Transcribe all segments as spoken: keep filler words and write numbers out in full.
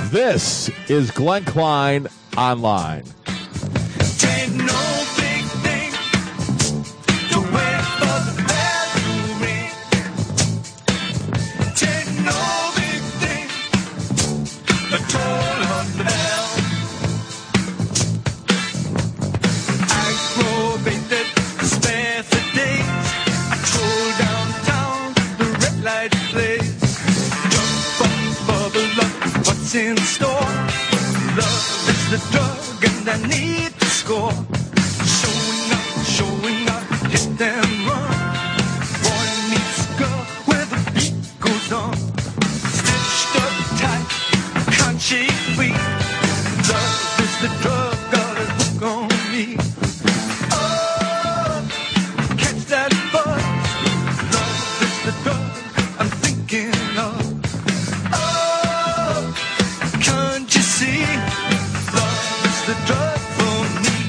This is Glenn Klein Online. Ain't no big thing to wait for the bell to ring. Ain't no big thing to toll on the bell. Aggravated, spare the days. I troll downtown, the red light plays. Jump up, bubble up, what's in store? Love is the drug and I need to score. Showing up, showing up, hit and run. Boy meets girl where the beat goes on. Stitched up tight, can't shake free. Love is the drug, got a hook on me. Oh, catch that buzz. Love is the drug I'm thinking of. Oh, can't you see? Love is the drug for me.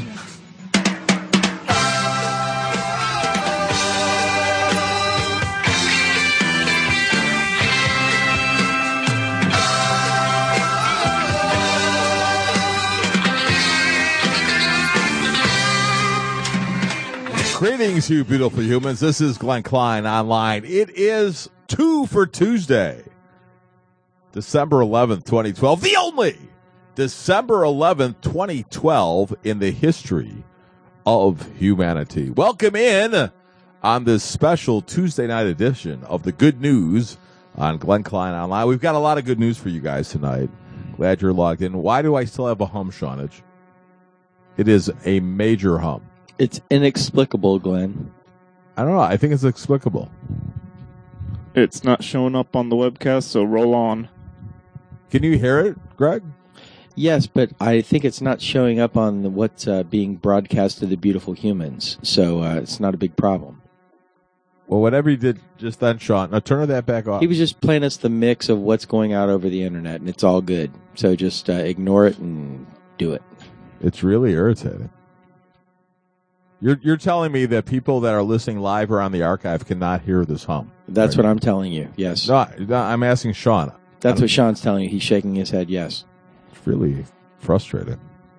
Greetings, you beautiful humans. This is Glenn Klein Online. It is two for Tuesday, December eleventh, twenty twelve. The only December eleventh, twenty twelve in the history of humanity. Welcome in on this special Tuesday night edition of the Good News on Glenn Klein Online. We've got a lot of good news for you guys tonight. Glad you're logged in. Why do I still have a hum, Shawnage? It is a major hum. It's inexplicable, Glenn. I don't know. I think it's explicable. It's not showing up on the webcast, so roll on. Can you hear it, Greg? Yes, but I think it's not showing up on the, what's uh, being broadcast to the beautiful humans, so uh, it's not a big problem. Well, whatever you did just then, Sean. Now turn that back off. He was just playing us the mix of what's going out over the internet, and it's all good. So just uh, ignore it and do it. It's really irritating. You're you're telling me that people that are listening live or on the archive cannot hear this hum. That's right? what I'm telling you, yes. No, no, I'm asking Sean. That's what Sean's telling you. He's shaking his head, yes. It's really frustrating.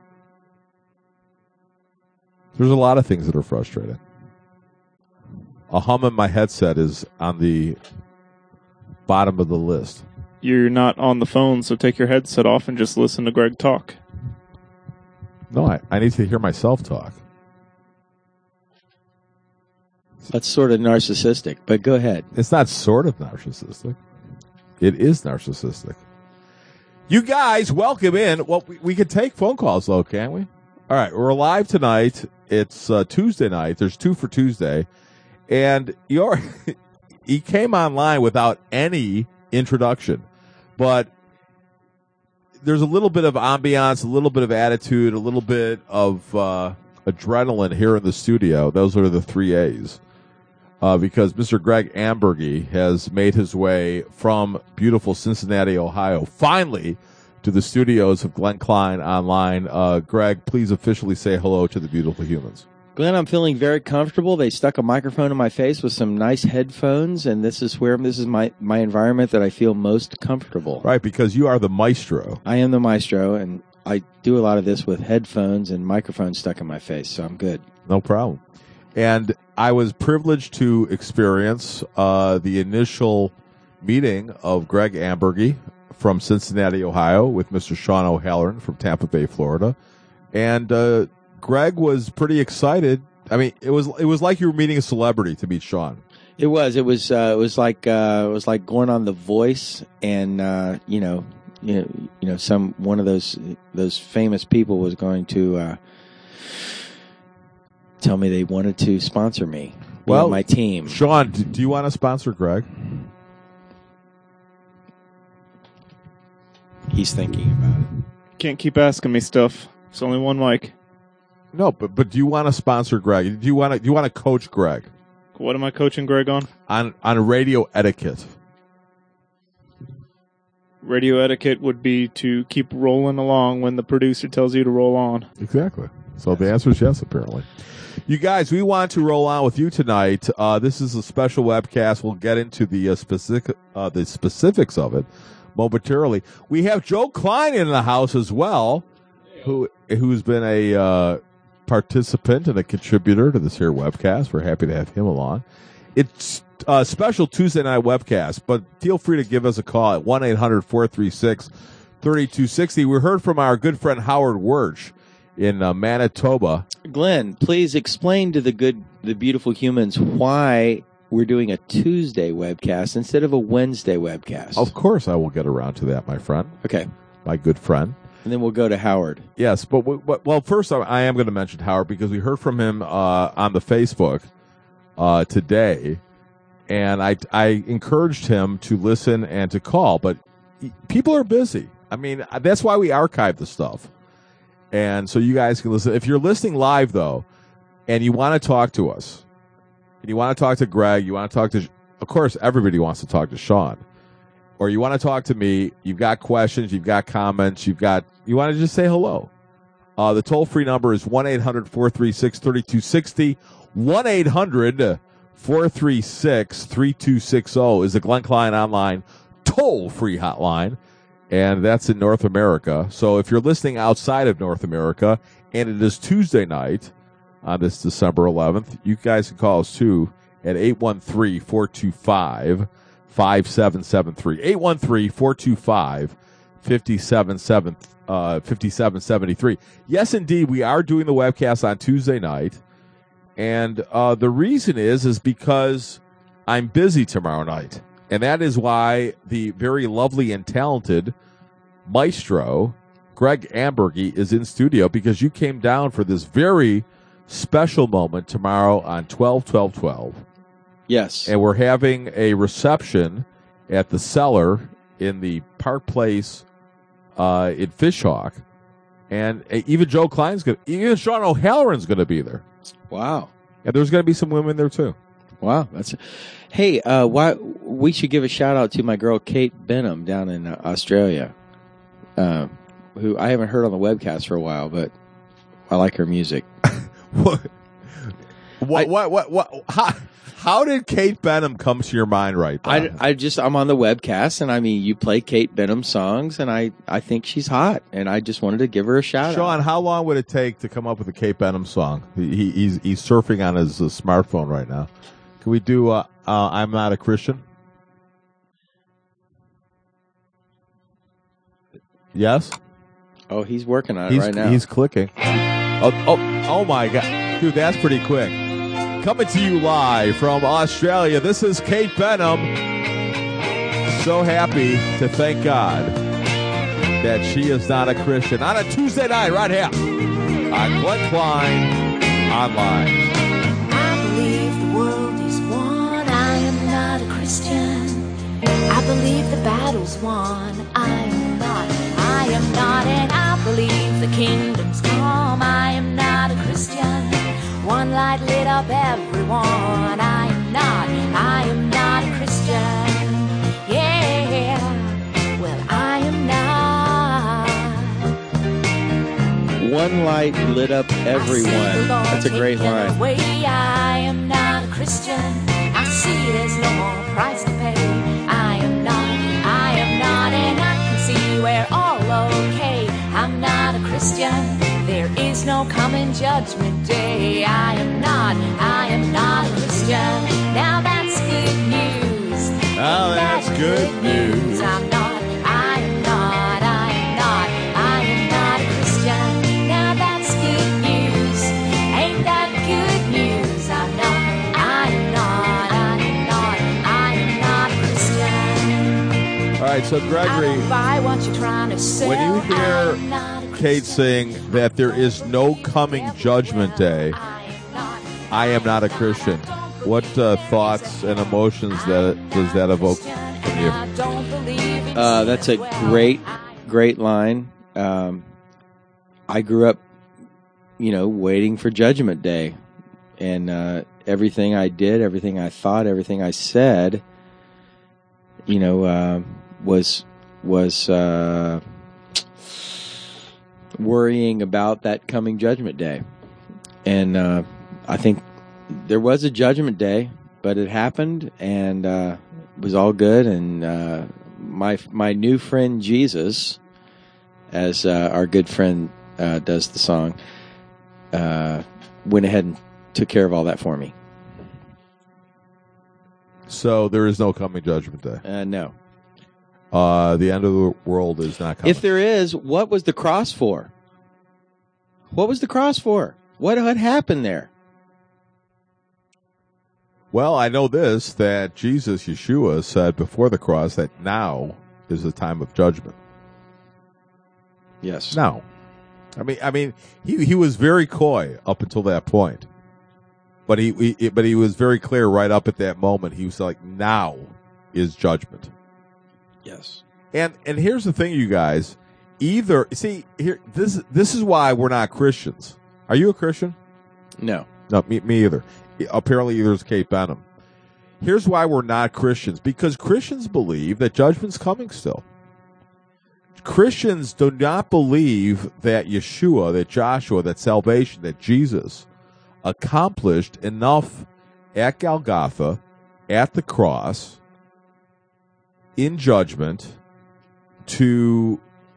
There's a lot of things that are frustrating. A hum in my headset is on the bottom of the list. You're not on the phone, so take your headset off and just listen to Greg talk. No, I, I need to hear myself talk. That's sort of narcissistic, but go ahead. It's not sort of narcissistic. It is narcissistic. You guys, welcome in. Well, we, we could take phone calls, though, can't we? All right, we're live tonight. It's uh, Tuesday night. There's two for Tuesday. And you're, he came online without any introduction. But there's a little bit of ambiance, a little bit of attitude, a little bit of uh, adrenaline here in the studio. Those are the three A's. Uh, because Mister Greg Ambergy has made his way from beautiful Cincinnati, Ohio, finally to the studios of Glenn Klein Online. Uh, Greg, please officially say hello to the beautiful humans. Glenn, I'm feeling very comfortable. They stuck a microphone in my face with some nice headphones, and this is where this is my, my environment that I feel most comfortable. Right, because you are the maestro. I am the maestro, and I do a lot of this with headphones and microphones stuck in my face, so I'm good. No problem. And I was privileged to experience uh, the initial meeting of Greg Ambergy from Cincinnati, Ohio, with Mister Sean O'Halloran from Tampa Bay, Florida. And uh, Greg was pretty excited. I mean, it was it was like you were meeting a celebrity to meet Sean. It was. It was. Uh, it was like uh, it was like going on The Voice, and uh, you know, you know, you know, some one of those those famous people was going to. Uh, tell me they wanted to sponsor me. Well, my team. Sean, do, do you want to sponsor Greg? He's thinking about it. Can't keep asking me stuff. It's only one mic. No, but but do you want to sponsor Greg? Do you want to do you want to coach Greg? What am I coaching Greg on? On on radio etiquette. Radio etiquette would be to keep rolling along when the producer tells you to roll on. Exactly. So the answer is yes, apparently. You guys, we want to roll on with you tonight. Uh, this is a special webcast. We'll get into the uh, specific uh, the specifics of it. momentarily. We have Joe Klein in the house as well, who who's been a uh, participant and a contributor to this here webcast. We're happy to have him along. It's a special Tuesday night webcast, but feel free to give us a call at one eight hundred four three six three two six zero. We heard from our good friend Howard Wirch in uh, Manitoba. Glenn, please explain to the good, the beautiful humans why we're doing a Tuesday webcast instead of a Wednesday webcast. Of course, I will get around to that, my friend. Okay. My good friend. And then we'll go to Howard. Yes, but, we, but well, first I, I am going to mention Howard because we heard from him uh, on the Facebook uh, today, and I I encouraged him to listen and to call, but people are busy. I mean, that's why we archive the stuff, and so you guys can listen. If you're listening live though, and you want to talk to us, and you want to talk to Greg, you want to talk to, of course, everybody wants to talk to Sean. Or you want to talk to me, you've got questions, you've got comments, you've got, you want to just say hello. Uh, the toll-free number is one eight hundred four three six three two six zero. one eight hundred four three six three two six zero is the Glenn Klein Online toll-free hotline, and that's in North America. So if you're listening outside of North America, and it is Tuesday night on this December eleventh, you guys can call us too at eight one three, four two five, five seven seven three. eight one three, four two five, five seven seven three. Yes, indeed, we are doing the webcast on Tuesday night. And uh, the reason is, is because I'm busy tomorrow night. And that is why the very lovely and talented maestro, Greg Ambergy, is in studio, because you came down for this very special moment tomorrow on twelve twelve twelve. Yes. And we're having a reception at the Cellar in the Park Place uh, in Fishhawk. And uh, even Joe Klein's going to, even Sean O'Halloran's going to be there. Wow. And there's going to be some women there too. Wow. That's. Hey, uh, why we should give a shout out to my girl Kate Benham down in uh, Australia, uh, who I haven't heard on the webcast for a while, but I like her music. what, what, I, what, what, what, how, how did Kate Benham come to your mind right I, now? I just, I'm on the webcast, and I mean, you play Kate Benham songs, and I, I think she's hot, and I just wanted to give her a shout Sean, out. how long would it take to come up with a Kate Benham song? He, he, he's, he's surfing on his uh, smartphone right now. Can we do uh, uh, I'm Not a Christian? Yes? Oh, he's working on it He's, right now. he's clicking. Oh, oh, oh my God. Dude, that's pretty quick. Coming to you live from Australia, this is Kate Benham. So happy to thank God that she is not a Christian. On a Tuesday night right here on Glenn Klein Online. I believe the world is won. I am not a Christian. I believe the battle's won. I am not. I am not. And I believe the kingdom's come. I am not a Christian. One light lit up everyone. I am not. I am not a Christian. Yeah. Well, I am not. One light lit up everyone. That's a great line. Away. I am not a Christian. I see there's no more price to pay. I am not, I am not, and I can see we're all okay. I'm not a Christian. There is no coming judgment day. I am not, I am not a Christian. Now that's good news. Oh, that's good news. I'm not, I am not, I am not, I am not a Christian. Now that's good news. Ain't that good news? I'm not, I am not, I am not, I am not a Christian. All right, so I Gregory, don't buy what you're trying to sell. when you hear I'm not a Kate Christian. sing that there is no coming judgment day, I am not, I am not a Christian, what uh, thoughts and emotions that does that evoke from you? I don't believe in Uh, that's a great, great line. Um, I grew up, you know, waiting for Judgment Day, and uh, everything I did, everything I thought, everything I said, you know, uh, was was uh, worrying about that coming Judgment Day, and uh, I think there was a Judgment Day, but it happened, and uh, it was all good, and uh, my my new friend Jesus, as uh, our good friend uh, does the song, uh, went ahead and took care of all that for me. So there is no coming judgment day. Uh, no. Uh, the end of the world is not coming. If there is, what was the cross for? What was the cross for? What had happened there? Well, I know this, that Jesus, Yeshua, said before the cross that now is the time of judgment. Yes. Now. I mean, I mean, he he was very coy up until that point. But he, he but he was very clear right up at that moment. He was like, now is judgment. Yes. And and here's the thing, you guys. Either see here this this is why we're not Christians. Are you a Christian? No. No, me, me either. Apparently, there's Kate Benham. Here's why we're not Christians. Because Christians believe that judgment's coming still. Christians do not believe that Yeshua, that Joshua, that salvation, that Jesus accomplished enough at Golgotha, at the cross, in judgment, to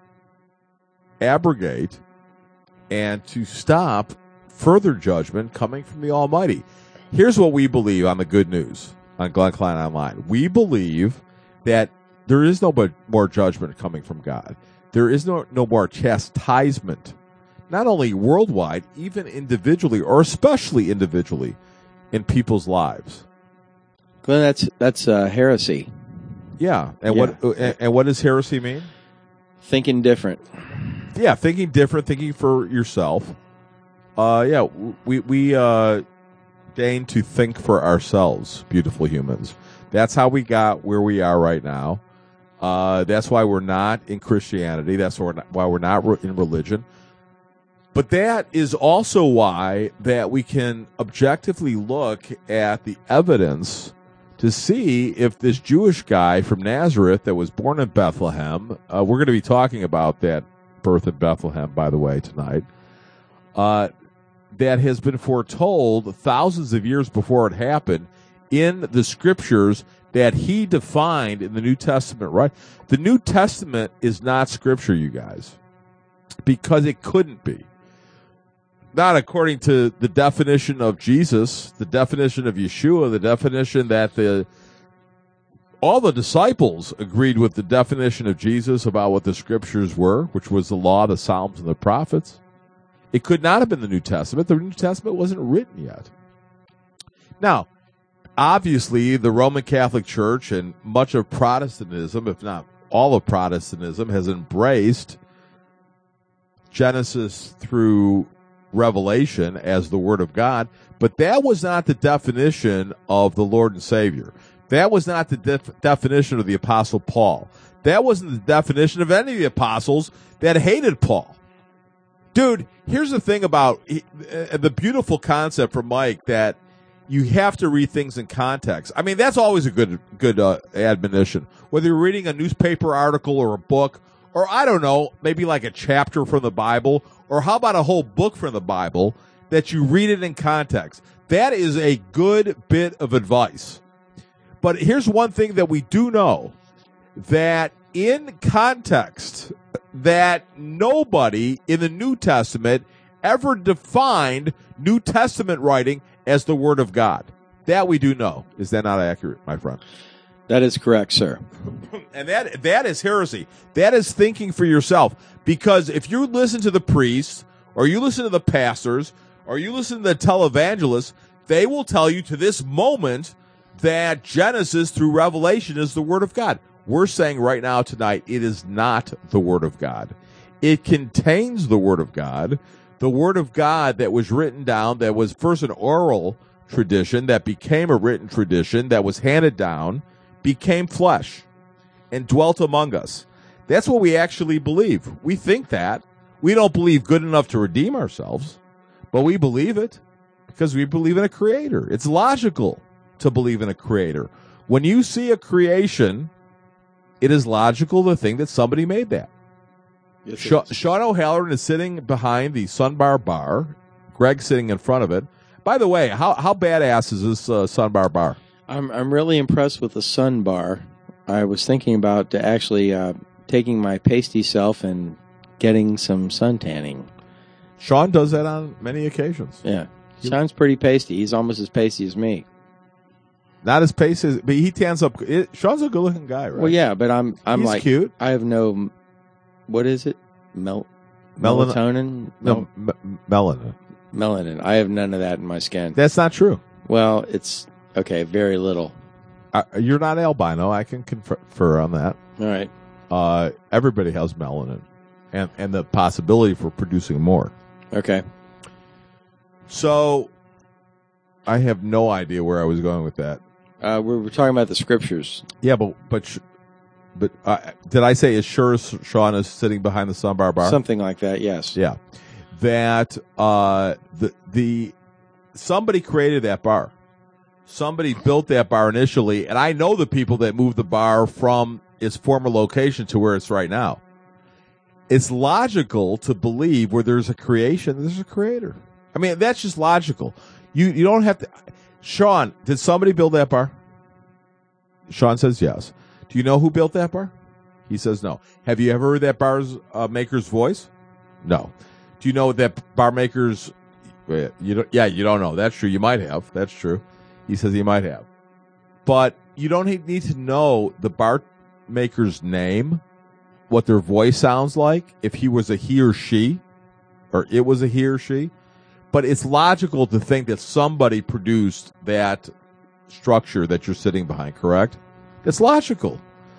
abrogate and to stop further judgment coming from the Almighty. Here's what we believe on the good news on Glenn Klein Online. We believe that there is no more judgment coming from God. There is no, no more chastisement, not only worldwide, even individually, or especially individually, in people's lives. Glenn, that's that's uh, heresy. Yeah, and Yeah. what and, and what does heresy mean? Thinking different. Yeah, thinking different, thinking for yourself. Uh, yeah, we we uh, deign to think for ourselves, beautiful humans. That's how we got where we are right now. Uh, that's why we're not in Christianity. That's why we're not, why we're not re- in religion. But that is also why that we can objectively look at the evidence to see if this Jewish guy from Nazareth that was born in Bethlehem, uh, we're going to be talking about that birth in Bethlehem, by the way, tonight, uh, that has been foretold thousands of years before it happened in the scriptures that he defined in the New Testament, right? The New Testament is not scripture, you guys, because it couldn't be. Not according to the definition of Jesus, the definition of Yeshua, the definition that the all the disciples agreed with the definition of Jesus about what the scriptures were, which was the law, the Psalms, and the prophets. It could not have been the New Testament. The New Testament wasn't written yet. Now, obviously, the Roman Catholic Church and much of Protestantism, if not all of Protestantism, has embraced Genesis through Revelation as the Word of God, but that was not the definition of the Lord and Savior. That was not the def- definition of the Apostle Paul. That wasn't the definition of any of the apostles that hated Paul. Dude, here's the thing about uh, the beautiful concept from Mike that you have to read things in context. I mean, that's always a good good uh, admonition. Whether you're reading a newspaper article or a book, or I don't know, maybe like a chapter from the Bible, or how about a whole book from the Bible, that you read it in context. That is a good bit of advice. But here's one thing that we do know, that in context, that nobody in the New Testament ever defined New Testament writing as the Word of God. That we do know. Is that not accurate, my friend? That is correct, sir. And that that is heresy. That is thinking for yourself. Because if you listen to the priests, or you listen to the pastors, or you listen to the televangelists, they will tell you to this moment that Genesis through Revelation is the Word of God. We're saying right now tonight, it is not the Word of God. It contains the Word of God, the Word of God that was written down, that was first an oral tradition, that became a written tradition, that was handed down, became flesh, and dwelt among us. That's what we actually believe. We think that. We don't believe good enough to redeem ourselves, but we believe it because we believe in a creator. It's logical to believe in a creator. When you see a creation, it is logical to think that somebody made that. Yes, Sha- Sean O'Halloran is sitting behind the Sunbar Bar. Greg's sitting in front of it. By the way, how how badass is this uh, Sunbar Bar? I'm I'm really impressed with the Sun Bar. I was thinking about actually uh, taking my pasty self and getting some sun tanning. Sean does that on many occasions. Yeah. Sean's pretty pasty. He's almost as pasty as me. Not as pasty, as, but he tans up. It, Sean's a good-looking guy, right? Well, yeah, but I'm I'm He's like cute. I have no, what is it? Mel, Melan- melatonin? No, m- melanin. Melanin. I have none of that in my skin. That's not true. Well, it's, okay, very little. Uh, you're not albino. I can confer on that. All right. Uh, everybody has melanin, and and the possibility for producing more. Okay. So, I have no idea where I was going with that. Uh, we're, we're talking about the scriptures. Yeah, but but sh- but uh, did I say as sure as Sean is sitting behind the Sunbar bar? Something like that, yes. Yeah, that uh, the the somebody created that bar. Somebody built that bar initially, and I know the people that moved the bar from its former location to where it's right now. It's logical to believe where there's a creation, there's a creator. I mean, that's just logical. You you don't have to. Sean, did somebody build that bar? Sean says yes. Do you know who built that bar? He says no. Have you ever heard that bar's uh, maker's voice? No. Do you know that bar maker's? You don't, yeah, you don't know. That's true. You might have. That's true. He says he might have. But you don't need to know the bar maker's name, what their voice sounds like, if he was a he or she, or it was a he or she. But it's logical to think that somebody produced that structure that you're sitting behind, correct? It's logical.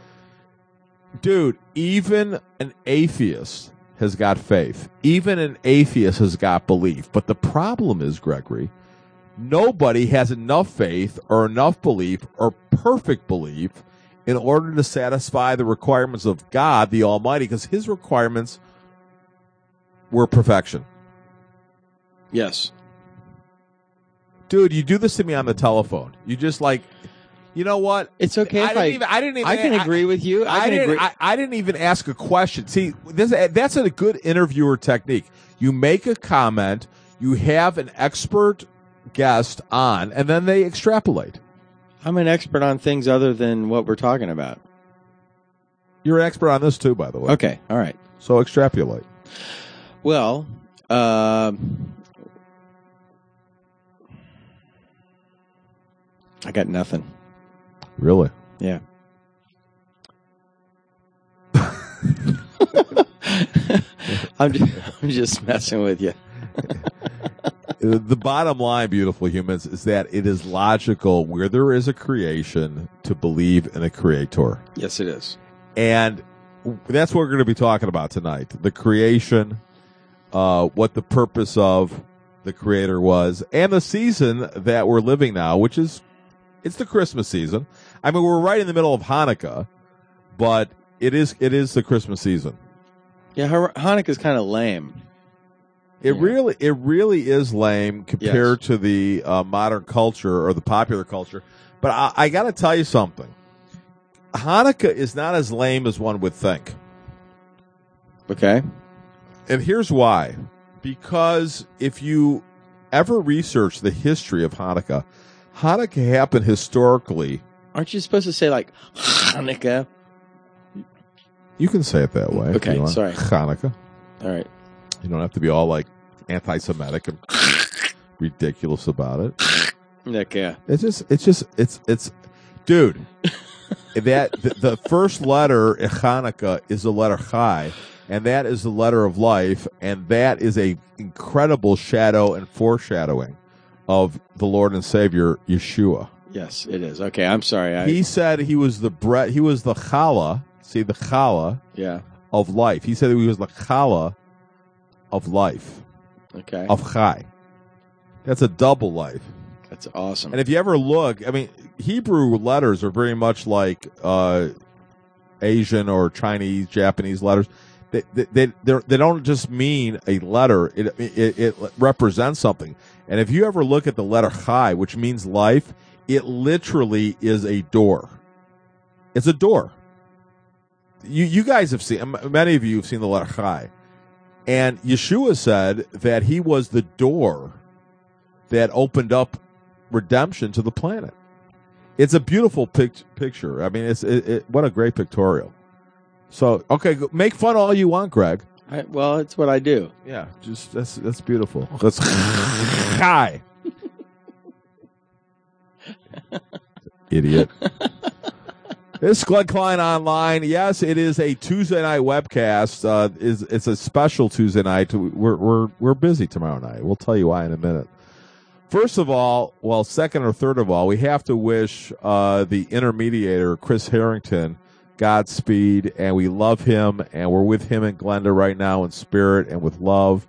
Dude, even an atheist has got faith. Even an atheist has got belief. But the problem is, Gregory, nobody has enough faith or enough belief or perfect belief in order to satisfy the requirements of God, the Almighty, because his requirements were perfection. Yes. Dude, you do this to me on the telephone. You just like, you know what? It's okay I if didn't I, even, I didn't even. I can I- agree with you. I, I can didn't. agree. I, I didn't even ask a question. See, this that's a good interviewer technique. You make a comment, you have an expert guest on, and then they extrapolate. I'm an expert on things other than what we're talking about. You're an expert on this too, by the way. Okay. All right. So extrapolate. Well, um, I got nothing. Really? Yeah. I'm just, I'm just messing with you. The bottom line, beautiful humans, is that it is logical where there is a creation to believe in a creator. Yes, it is. And that's what we're going to be talking about tonight. The creation, uh, what the purpose of the creator was, and the season that we're living now, which is, it's the Christmas season. I mean, we're right in the middle of Hanukkah, but it is, it is the Christmas season. Yeah, Har- Hanukkah's kind of lame. It Yeah. really, it really is lame compared Yes. to the uh, modern culture or the popular culture. But I, I got to tell you something. Hanukkah is not as lame as one would think. Okay. And here's why. Because if you ever research the history of Hanukkah, Hanukkah happened historically. Aren't you supposed to say like Hanukkah? You can say it that way. if Okay, you want. sorry. Hanukkah. All right. You don't have to be all like anti-Semitic and ridiculous about it. Okay. It's just, it's just, it's, it's, dude. that the, the first letter in Hanukkah is the letter Chai, and that is the letter of life, and that is a incredible shadow and foreshadowing of the Lord and Savior Yeshua. Yes, it is. Okay, I'm sorry. I, He said he was the bread. He was the challah. See the challah yeah. of life. He said he was the challah of life Okay. of Chai. That's a double life. That's awesome. And if you ever look, I mean, Hebrew letters are very much like uh, Asian or Chinese, Japanese letters. They they they, they don't just mean a letter; it, it it represents something. And if you ever look at the letter Chai, which means life, it literally is a door. It's a door. You you guys have seen, many of you have seen the letter Chai, and Yeshua said that he was the door that opened up redemption to the planet. It's a beautiful pic- picture. I mean, it's it, it, what a great pictorial. So, okay, go- make fun all you want, Greg. I, well, it's what I do. Yeah, just that's that's beautiful. That's hi, idiot. This is Glenn Klein Online. Yes, it is a Tuesday night webcast. Uh, is it's a special Tuesday night. We're we're we're busy tomorrow night. We'll tell you why in a minute. First of all, well, second or third of all, we have to wish uh, the intermediator, Chris Harrington, Godspeed, and we love him, and we're with him in Glenda right now in spirit and with love.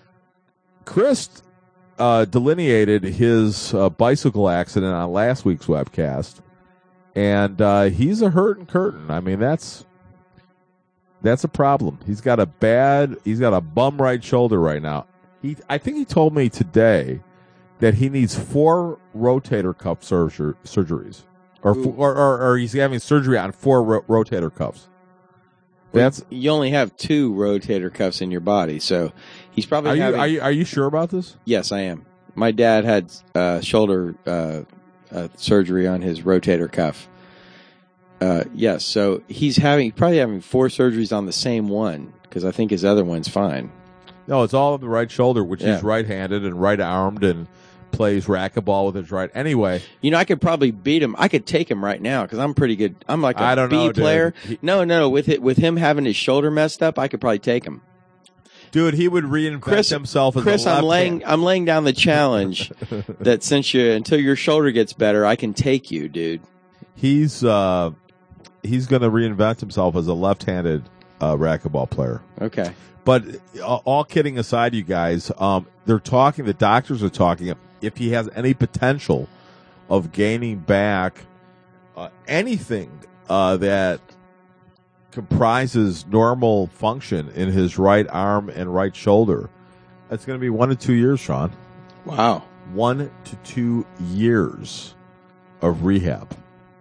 Chris uh, delineated his uh, bicycle accident on last week's webcast, and uh, he's a hurting curtain. I mean, that's that's a problem. He's got a bad, he's got a bum right shoulder right now. He, I think he told me today that he needs four rotator cuff surger, surgeries. Or, or, or, or he's having surgery on four ro- rotator cuffs. That's you only have two rotator cuffs in your body, so he's probably are you, having. are you are you sure about this? Yes, I am. My dad had uh, shoulder uh, uh, surgery on his rotator cuff. Uh, yes, so he's having probably having four surgeries on the same one because I think his other one's fine. No, it's all on the right shoulder, which Yeah. he's right-handed and right-armed and plays racquetball with his right. Anyway, You know, I could probably beat him. I could take him right now because I'm pretty good. I'm like a I don't B know, dude. player. He- no, no, with it, with him having his shoulder messed up, I could probably take him. dude, he would reinvent Chris, himself as Chris, a I'm left laying, hand. I'm laying down the challenge that since you until your shoulder gets better, I can take you, dude. He's uh, he's going to reinvent himself as a left-handed uh, racquetball player. Okay. But uh, all kidding aside, you guys, um, they're talking. The doctors are talking. If he has any potential of gaining back uh, anything uh, that comprises normal function in his right arm and right shoulder, it's going to be one to two years, Sean. Wow. One to two years of rehab.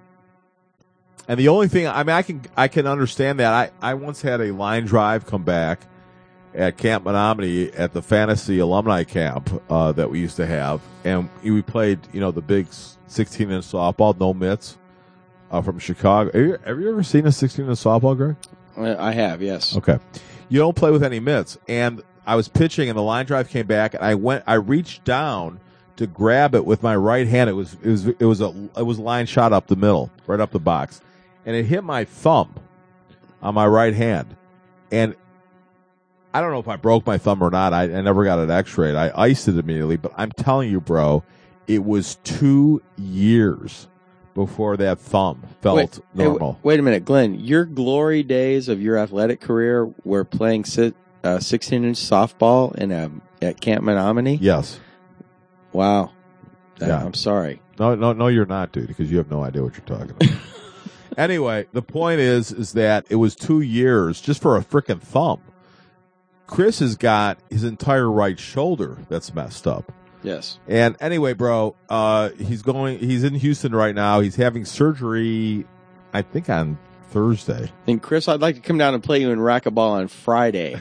And the only thing, I mean, I can I can understand that. I, I once had a line drive come back at Camp Menominee at the Fantasy Alumni Camp uh, that we used to have, and we played, you know, the big sixteen-inch softball, no mitts, uh, from Chicago. Have you, have you ever seen a sixteen-inch softball, Greg? Uh, I have, yes. Okay. You don't play with any mitts. And I was pitching, and the line drive came back, and I went, I reached down to grab it with my right hand. It was, it was, it was a, it was a line shot up the middle, right up the box, and it hit my thumb on my right hand, and I don't know if I broke my thumb or not. I, I never got it x-rayed. I iced it immediately, but I'm telling you, bro, it was two years before that thumb felt Wait, hey, normal. wait a minute, Glenn. Your glory days of your athletic career were playing si- uh, sixteen-inch softball in a, at Camp Menominee? Yes. Wow. Uh, Yeah. I'm sorry. No, no, no, you're not, dude, because you have no idea what you're talking about. Anyway, the point is, is that it was two years just for a freaking thumb. Chris has got his entire right shoulder that's messed up. Yes. And anyway, bro, uh, he's going, he's in Houston right now. He's having surgery, I think, on Thursday. And Chris, I'd like to come down and play you in racquetball on Friday.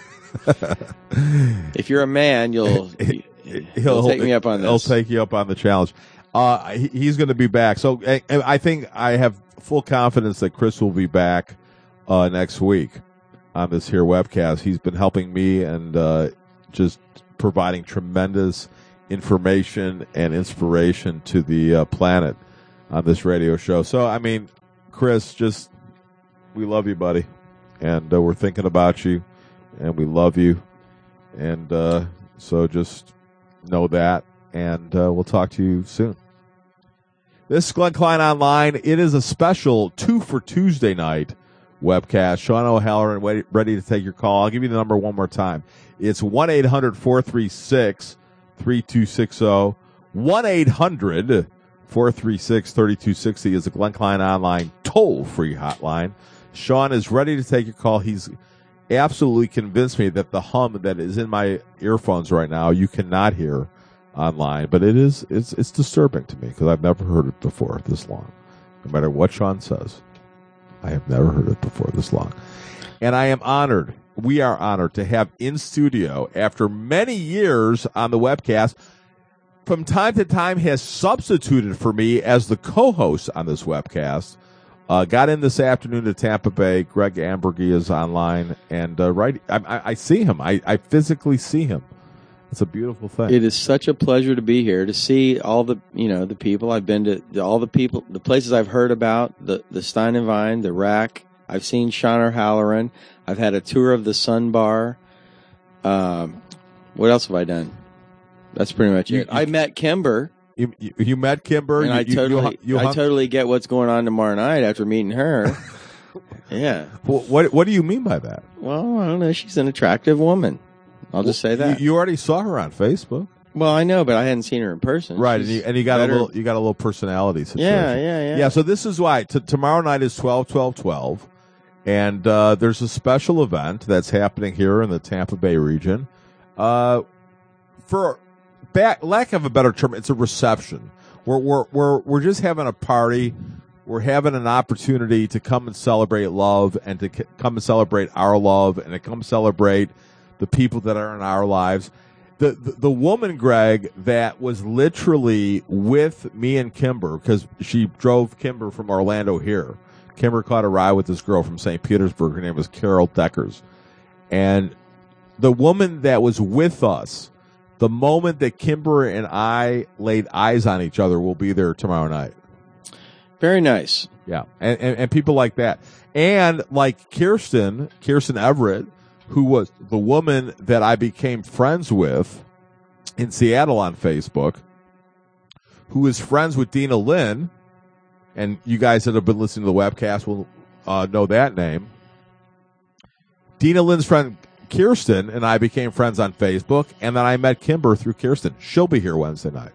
If you're a man, you'll He'll, you'll take me up on this. He'll take you up on the challenge. Uh, he, he's going to be back. So I, I think I have full confidence that Chris will be back uh, next week on this here webcast. He's been helping me and uh, just providing tremendous information and inspiration to the uh, planet on this radio show. So, I mean, Chris, just we love you, buddy, and uh, we're thinking about you, and we love you, and uh, so just know that, and uh, we'll talk to you soon. This is Glenn Klein Online. It is a special two for Tuesday night webcast. Sean O'Halloran wait, ready to take your call. I'll give you the number one more time. It's one eight hundred four three six three two six zero. one eight hundred four three six three two six zero is the Glenn Klein Online toll-free hotline. Sean is ready to take your call. He's absolutely convinced me that the hum that is in my earphones right now you cannot hear online, but it is it's it's disturbing to me because I've never heard it before this long. No matter what Sean says, I have never heard it before this long. And I am honored, we are honored to have in studio after many years on the webcast from time to time has substituted for me as the co-host on this webcast. Uh, got in this afternoon to Tampa Bay. Greg Ambergy is online, and uh, right, I, I, I see him. I, I physically see him. It's a beautiful thing. It is such a pleasure to be here to see all the you know the people I've been to, the, all the people, the places I've heard about, the the Stein and Vine, the Rack. I've seen Sean O'Halloran. I've had a tour of the Sun Bar. Um, what else have I done? That's pretty much You- it. you- I met Kimber. You, you, you met Kimber. And you, I you- you totally, hung- you I hung- totally get what's going on tomorrow night after meeting her. Yeah. Wh- What What do you mean by that? Well, I don't know. She's an attractive woman. I'll just say that. You, you already saw her on Facebook, well, I know, but I hadn't seen her in person. right? And She's you, and you got better- a little you got a little personality situation. Yeah, yeah, yeah. Yeah, so this is why t- tomorrow night is twelve, twelve, twelve, and uh, there's a special event that's happening here in the Tampa Bay region. Uh, for back, lack of a better term, it's a reception. We're we're we're we're just having a party. We're having an opportunity to come and celebrate love, and to c- come and celebrate our love, and to come celebrate the people that are in our lives. The, the the woman, Greg, that was literally with me and Kimber, because she drove Kimber from Orlando here. Kimber caught a ride with this girl from Saint Petersburg. Her name was Carol Deckers. And the woman that was with us, the moment that Kimber and I laid eyes on each other, will be there tomorrow night. Very nice. Yeah, and, and and people like that, and like Kirsten, Kirsten Everett, who was the woman that I became friends with in Seattle on Facebook, who is friends with Dina Lynn, and you guys that have been listening to the webcast will uh, know that name. Dina Lynn's friend Kirsten and I became friends on Facebook, and then I met Kimber through Kirsten. She'll be here Wednesday night.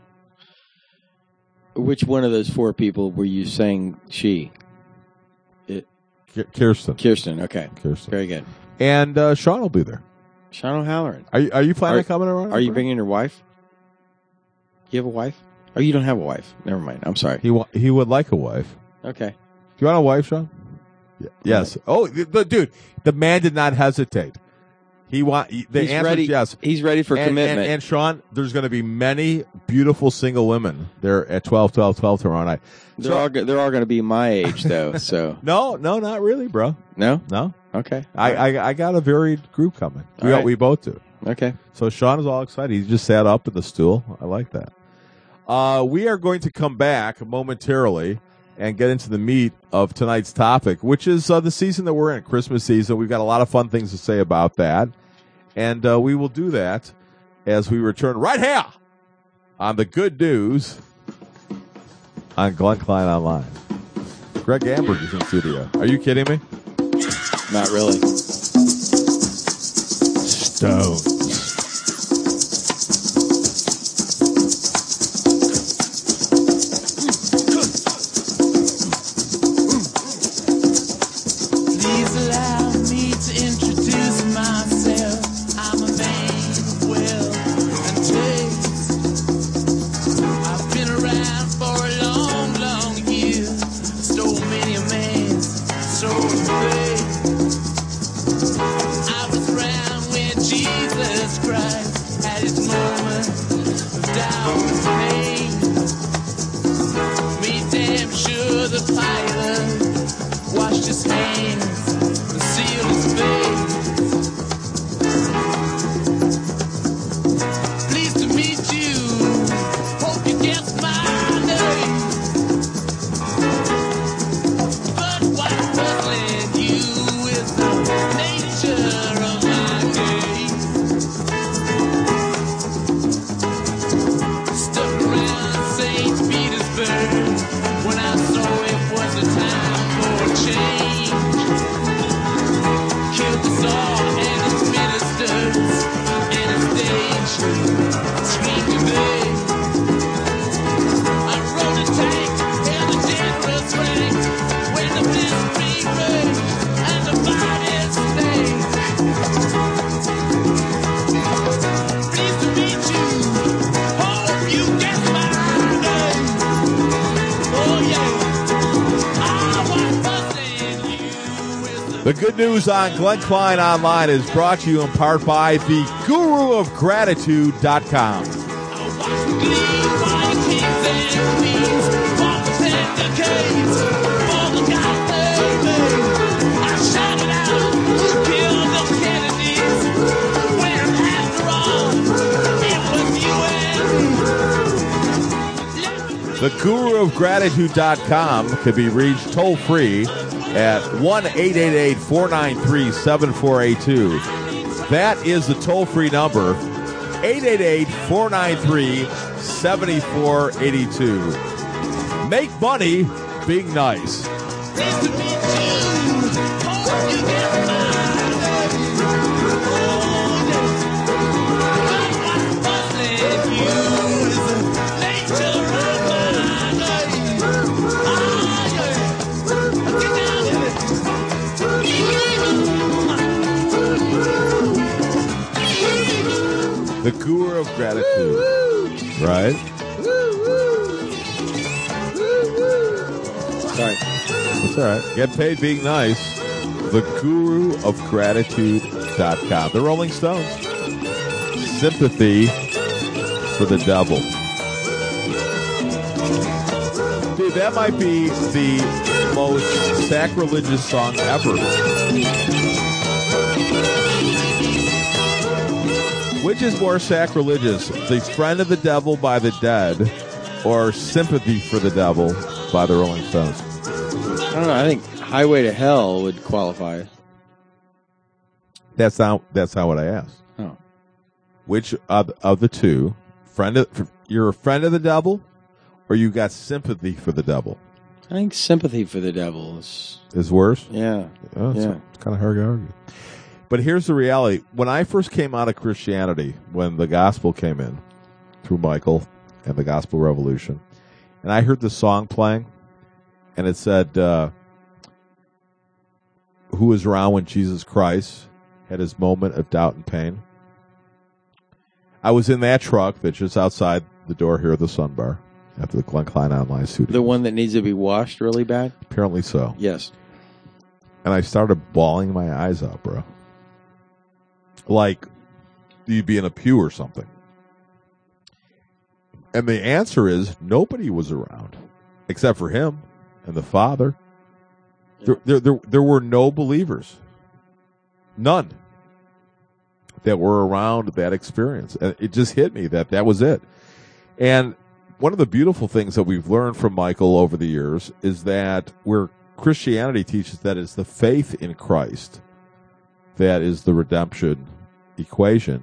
Which one of those four people were you saying she? It, Ki- Kirsten. Kirsten. Okay. Kirsten. Very good. And uh, Sean will be there. Sean O'Halloran. Are you, are you planning Are- on coming around? Are you bringing your wife? You have a wife? Oh, you don't have a wife. Never mind. I'm sorry. He wa- he would like a wife. Okay. Do you want a wife, Sean? Yeah. Yes. Oh, the, the- dude, the man did not hesitate. He want he- the He's answer ready. is yes. He's ready for And, commitment. and, and Sean, there's going to be many beautiful single women there at twelve, twelve, twelve tomorrow night. they're So- all go- they're all going to be my age though. So No, no, not really, bro. no. No, Okay. I, I I got a varied group coming. We All right. we both do. Okay. So Sean is all excited. He just sat up in the stool. I like that. Uh, we are going to come back momentarily and get into the meat of tonight's topic, which is uh, the season that we're in, Christmas season. We've got a lot of fun things to say about that. And uh, we will do that as we return right here on the Good News on Glenn Klein Online. Greg Amberg is in studio. Are you kidding me? Not really. Stone. Please allow me to introduce myself. I'm a man of wealth and taste. I've been around for a long, long year. Stole many a man's soul of faith. I was around when Jesus Christ had his moment of doubt and pain. Made damn sure the pilot washed his hands and sealed his face. Pleased to meet you. Hope you guessed my name. But what's puzzling you is the nature of my game. Stuck around Saint Petersburg when I saw it was a time for a change. Killed the Tsar and his ministers and his stage. Screamed in vain. I rode a tank, held a generous rank when the blitzkrieg raged and the bodies stank. Pleased to meet you. Hope you guessed my name. Oh yeah. The Good News on Glenn Klein Online is brought to you in part by the Guru of Gratitude dot com. The Guru of Gratitude dot com can be reached toll free at one eight eight eight, four nine three, seven four eight two. That is the toll free number, eight eight eight, four nine three, seven four eight two. Make money being nice. The Guru of Gratitude, right? Sorry. That's all right. Get paid being nice. The Guru of Gratitude dot com. The Rolling Stones. Sympathy for the Devil. Dude, that might be the most sacrilegious song ever. Which is more sacrilegious, The Friend of the Devil by the Dead or Sympathy for the Devil by the Rolling Stones? I don't know. I think Highway to Hell would qualify. That's not, that's not what I asked. Oh. Which of, of the two, friend of, you're a friend of the devil or you got sympathy for the devil? I think Sympathy for the Devil is... Is worse? Yeah. Oh, it's, yeah. it's kind of hard to argue. But here's the reality. When I first came out of Christianity, when the gospel came in through Michael and the Gospel Revolution, and I heard the song playing, and it said, uh, who was around when Jesus Christ had his moment of doubt and pain? I was in that truck that's just outside the door here of the Sun Bar after the Glenn Klein Online Studio. The one that needs to be washed really bad? Apparently so. Yes. And I started bawling my eyes out, bro. Like you'd be in a pew or something. And the answer is nobody was around except for him and the Father. Yeah. There, there, there, there were no believers. None that were around that experience. And it just hit me that that was it. And one of the beautiful things that we've learned from Michael over the years is that where Christianity teaches that it's the faith in Christ that is the redemption equation,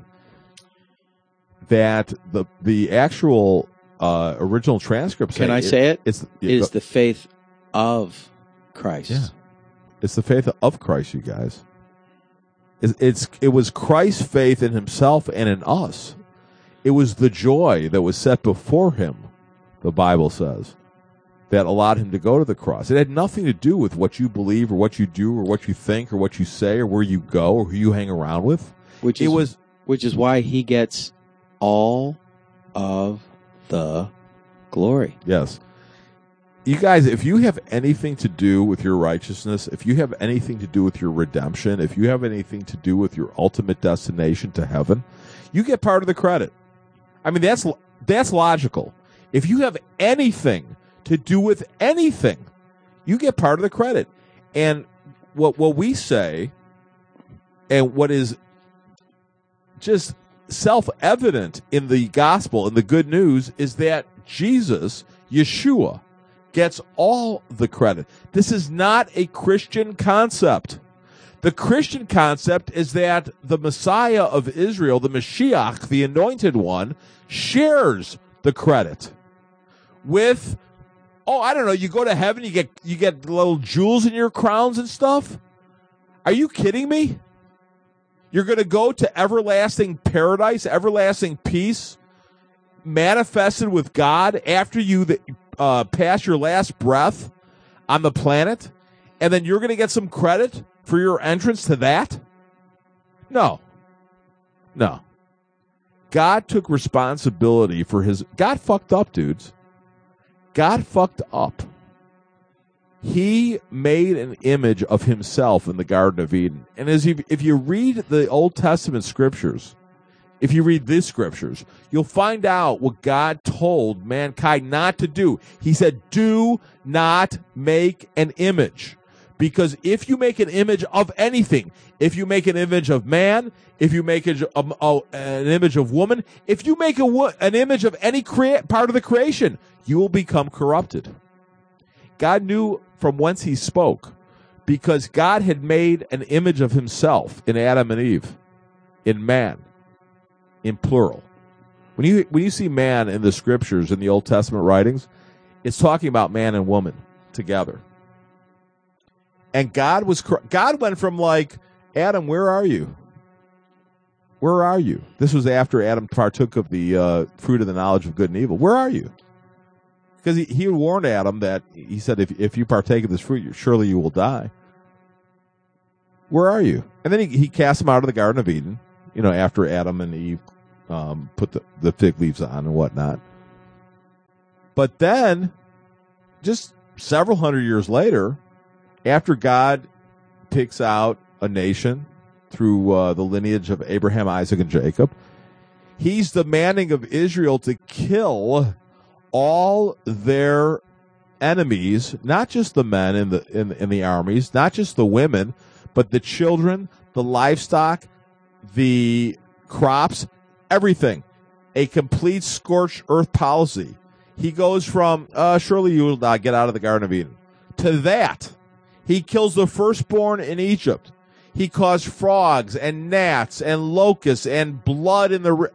that the the actual uh, original transcript Can I say it? It's, It is the faith of Christ. Yeah. It's the faith of Christ, you guys. It's, it's it was Christ's faith in himself and in us. It was the joy that was set before him, the Bible says, that allowed him to go to the cross. It had nothing to do with what you believe or what you do or what you think or what you say or where you go or who you hang around with. Which it is, was, which is why he gets all of the glory. Yes. You guys, if you have anything to do with your righteousness, if you have anything to do with your redemption, if you have anything to do with your ultimate destination to heaven, you get part of the credit. I mean, that's that's logical. If you have anything to do with anything, you get part of the credit. And what what we say, and what is just self-evident in the gospel and the good news, is that Jesus, Yeshua, gets all the credit. This is not a Christian concept. The Christian concept is that the Messiah of Israel, the Mashiach, the Anointed One, shares the credit with, oh, I don't know, you go to heaven, you get you get little jewels in your crowns and stuff? Are you kidding me? You're going to go to everlasting paradise, everlasting peace, manifested with God after you uh, pass your last breath on the planet, and then you're going to get some credit for your entrance to that? No. No. God took responsibility for his... God fucked up, dudes. God fucked up. He made an image of himself in the Garden of Eden. And as you, if you read the Old Testament scriptures, if you read these scriptures, you'll find out what God told mankind not to do. He said, do not make an image. Because if you make an image of anything, if you make an image of man, if you make a, a, a, an image of woman, if you make a, an image of any crea- part of the creation, you will become corrupted. God knew from whence he spoke, because God had made an image of himself in Adam and Eve, in man, in plural. When you when you see man in the scriptures, in the Old Testament writings, it's talking about man and woman together. And God was God went from like, Adam, where are you? Where are you? This was after Adam partook of the uh, fruit of the knowledge of good and evil. Where are you? Because he, he warned Adam that, he said, if, if you partake of this fruit, surely you will die. Where are you? And then he, he cast him out of the Garden of Eden, you know, after Adam and Eve um, put the, the fig leaves on and whatnot. But then, just several hundred years later, after God picks out a nation through uh, the lineage of Abraham, Isaac, and Jacob, he's demanding of Israel to kill all their enemies, not just the men in the in, in the armies, not just the women, but the children, the livestock, the crops, everything. A complete scorched earth policy. He goes from, uh, surely you will not get out of the Garden of Eden, to that. He kills the firstborn in Egypt. He caused frogs and gnats and locusts and blood in the... Ri-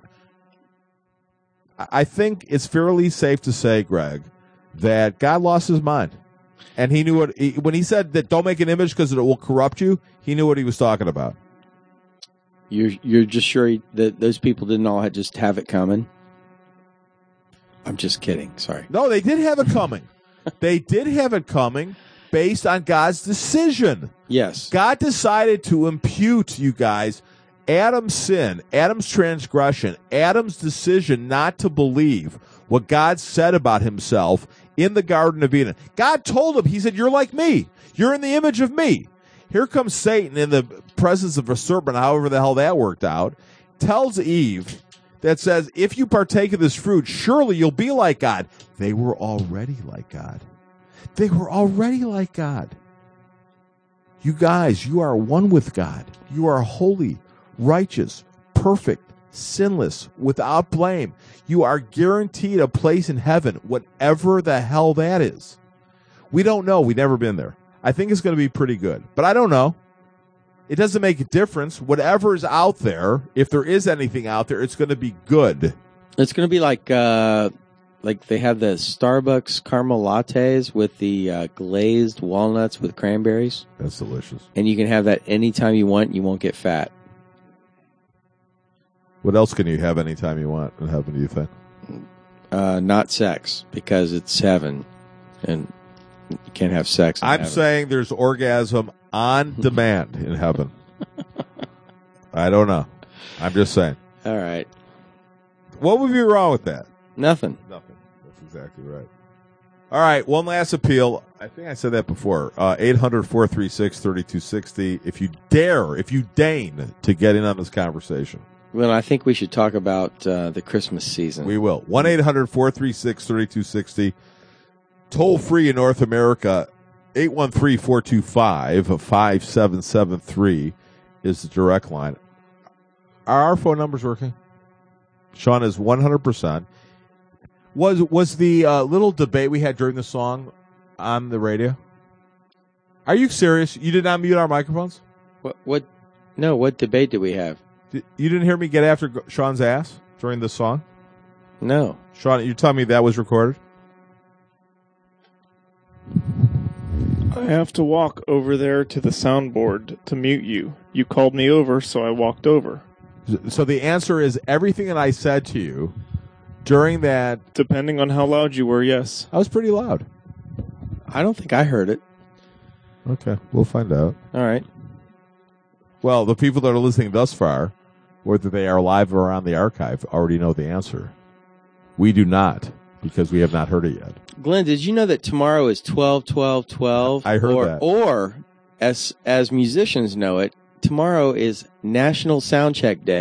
I think it's fairly safe to say, Greg, that God lost his mind. And he knew what... He, when he said that don't make an image because it will corrupt you, he knew what he was talking about. You're you're just sure he, that those people didn't all just have it coming? I'm just kidding. Sorry. No, they did have it coming. They did have it coming based on God's decision. Yes. God decided to impute, you guys, Adam's sin, Adam's transgression, Adam's decision not to believe what God said about himself in the Garden of Eden. God told him, he said, you're like me. You're in the image of me. Here comes Satan in the presence of a serpent, however the hell that worked out, tells Eve that says, if you partake of this fruit, surely you'll be like God. They were already like God. They were already like God. You guys, you are one with God. You are holy, righteous, perfect, sinless, without blame. You are guaranteed a place in heaven, whatever the hell that is. We don't know. We've never been there. I think it's going to be pretty good, but I don't know. It doesn't make a difference. Whatever is out there, if there is anything out there, it's going to be good. It's going to be like uh, like they have the Starbucks caramel lattes with the uh, glazed walnuts with cranberries. That's delicious. And you can have that anytime you want. You won't get fat. What else can you have anytime you want in heaven, do you think? Uh, not sex, because it's heaven, and you can't have sex in I'm heaven. saying there's orgasm on demand in heaven. I don't know. I'm just saying. All right. What would be wrong with that? Nothing. Nothing. That's exactly right. All right, one last appeal. I think I said that before. Uh, eight hundred, four three six, three two six zero. If you dare, if you deign to get in on this conversation. Well, I think we should talk about uh, the Christmas season. We will. one eight hundred, four three six, three two six zero. Toll free in North America, eight one three, four two five, five seven seven three is the direct line. Are our phone numbers working? Sean is one hundred percent. Was was the uh, little debate we had during the song on the radio? Are you serious? You did not mute our microphones? What? What? No. What debate did we have? Did, you didn't hear me get after Sean's ass during the song? No. Sean, you're telling me that was recorded? I have to walk over there to the soundboard to mute you. You called me over, so I walked over. So the answer is everything that I said to you during that. Depending on how loud you were, yes. I was pretty loud. I don't think I heard it. Okay, we'll find out. All right. Well, the people that are listening thus far, whether they are live or on the archive, already know the answer. We do not, because we have not heard it yet. Glenn, did you know that tomorrow is twelve twelve twelve? I heard or, that. Or, as as musicians know it, tomorrow is National Soundcheck Day.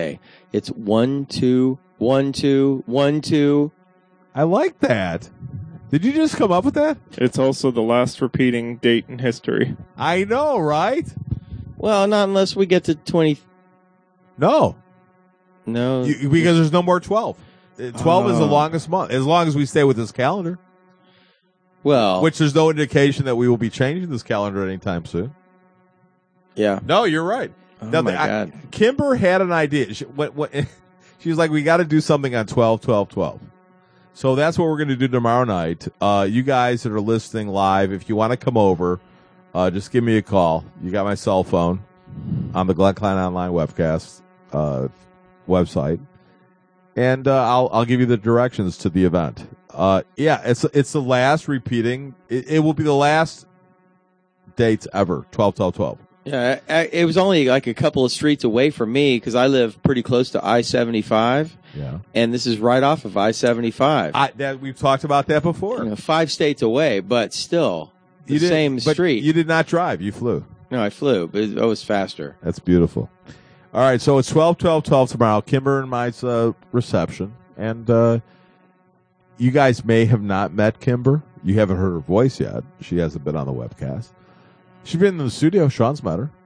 It's one, two, one, two, one, two. I like that. Did you just come up with that? It's also the last repeating date in history. I know, right? Well, not unless we get to twenty. No, No. you, because there's no more twelve. Uh, twelve is the Oh. longest month, as long as we stay with this calendar. Well, Which there's no indication that we will be changing this calendar anytime soon. yeah. No, you're right. Oh, Now, my I- God. Kimber had an idea. She, what, what, she was like, we got to do something on twelve, twelve, twelve. So that's what we're going to do tomorrow night. Uh, you guys that are listening live, if you want to come over, uh, just give me a call. You got my cell phone on the Glenn Klein Online webcast uh, website. And uh, I'll I'll give you the directions to the event. Uh, yeah, it's it's the last repeating. It, it will be the last dates ever. twelve, twelve, twelve. Yeah, I, I, it was only like a couple of streets away from me because I live pretty close to I seventy-five, Yeah, and this is right off of I seventy-five. I, that we've talked about that before. You know, five states away, but still the You didn't- same but street. You did not drive. You flew. No, I flew, but it was faster. That's beautiful. All right, so it's twelve, twelve, twelve tomorrow. Kimber and my's uh, reception. And uh, you guys may have not met Kimber. You haven't heard her voice yet. She hasn't been on the webcast. She's been in the studio. Sean's met her.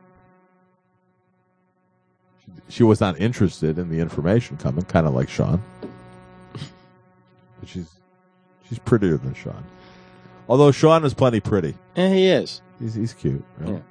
She was not interested in the information coming, kind of like Sean. But she's she's prettier than Sean. Although Sean is plenty pretty. And he is. He's, he's cute. Right? Yeah.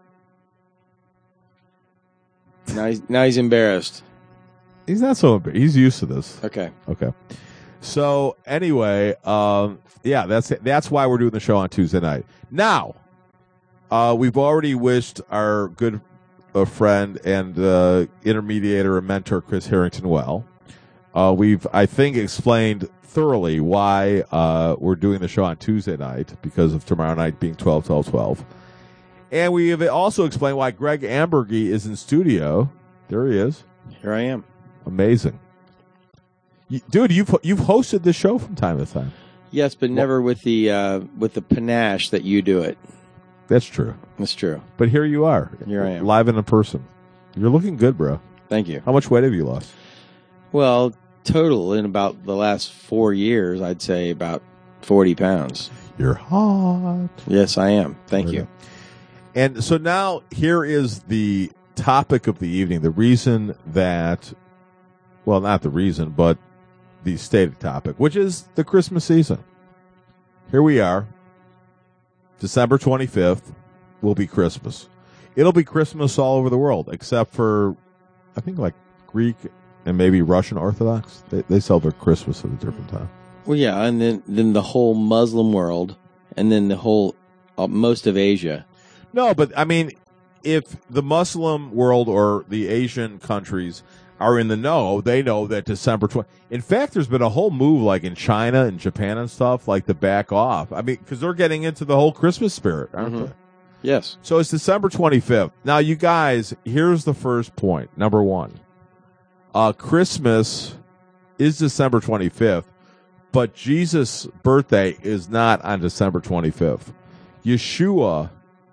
Now he's, now he's embarrassed. He's not so embarrassed. He's used to this. Okay. Okay. So anyway, um, yeah, that's that's why we're doing the show on Tuesday night. Now, uh, we've already wished our good uh, friend and uh, intermediator and mentor Chris Harrington well. Uh, we've, I think, explained thoroughly why uh, we're doing the show on Tuesday night because of tomorrow night being twelve, twelve, twelve. And we have also explained why Greg Ambergy is in studio. There he is. Here I am. Amazing. You, dude, you've you've hosted this show from time to time. Yes, but never with the uh, with the panache that you do it. That's true. That's true. But here you are. Here I am. Live and in person. You're looking good, bro. Thank you. How much weight have you lost? Well, total in about the last four years, I'd say about forty pounds. You're hot. Yes, I am. Thank you. And so now here is the topic of the evening. The reason that, well, not the reason, but the stated topic, which is the Christmas season. Here we are. December twenty-fifth will be Christmas. It'll be Christmas all over the world, except for, I think, like Greek and maybe Russian Orthodox. They, they celebrate Christmas at a different time. Well, yeah, and then then the whole Muslim world, and then the whole uh, most of Asia. No, but I mean, if the Muslim world or the Asian countries are in the know, they know that December twentieth. In fact, there's been a whole move, like in China and Japan and stuff, like to back off. I mean, because they're getting into the whole Christmas spirit, aren't Mhm. they? Yes. So it's December twenty-fifth. Now, you guys, here's the first point. Number one, uh, Christmas is December twenty-fifth, but Jesus' birthday is not on December twenty-fifth. Yeshua,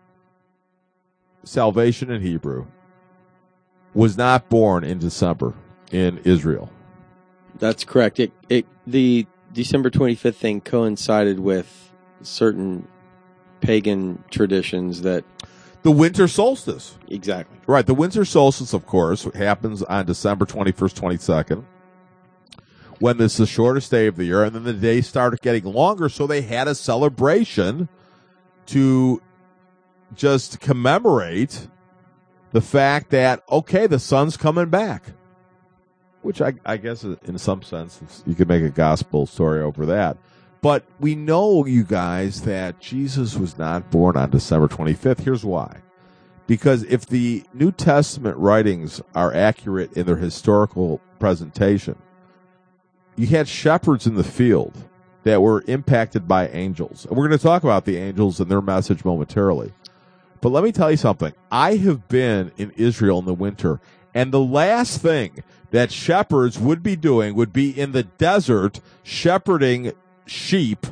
salvation in Hebrew, was not born in December in Israel. That's correct. It it the December twenty-fifth thing coincided with certain pagan traditions that The winter solstice. exactly. Right, the winter solstice, of course, happens on December twenty-first, twenty-second, when this is the shortest day of the year, and then the days started getting longer, so they had a celebration to just commemorate the fact that, okay, the sun's coming back. Which I, I guess in some sense, you could make a gospel story over that. But we know, you guys, that Jesus was not born on December twenty-fifth. Here's why. Because if the New Testament writings are accurate in their historical presentation, you had shepherds in the field that were impacted by angels. And we're going to talk about the angels and their message momentarily. But let me tell you something. I have been in Israel in the winter, and the last thing that shepherds would be doing would be in the desert shepherding sheep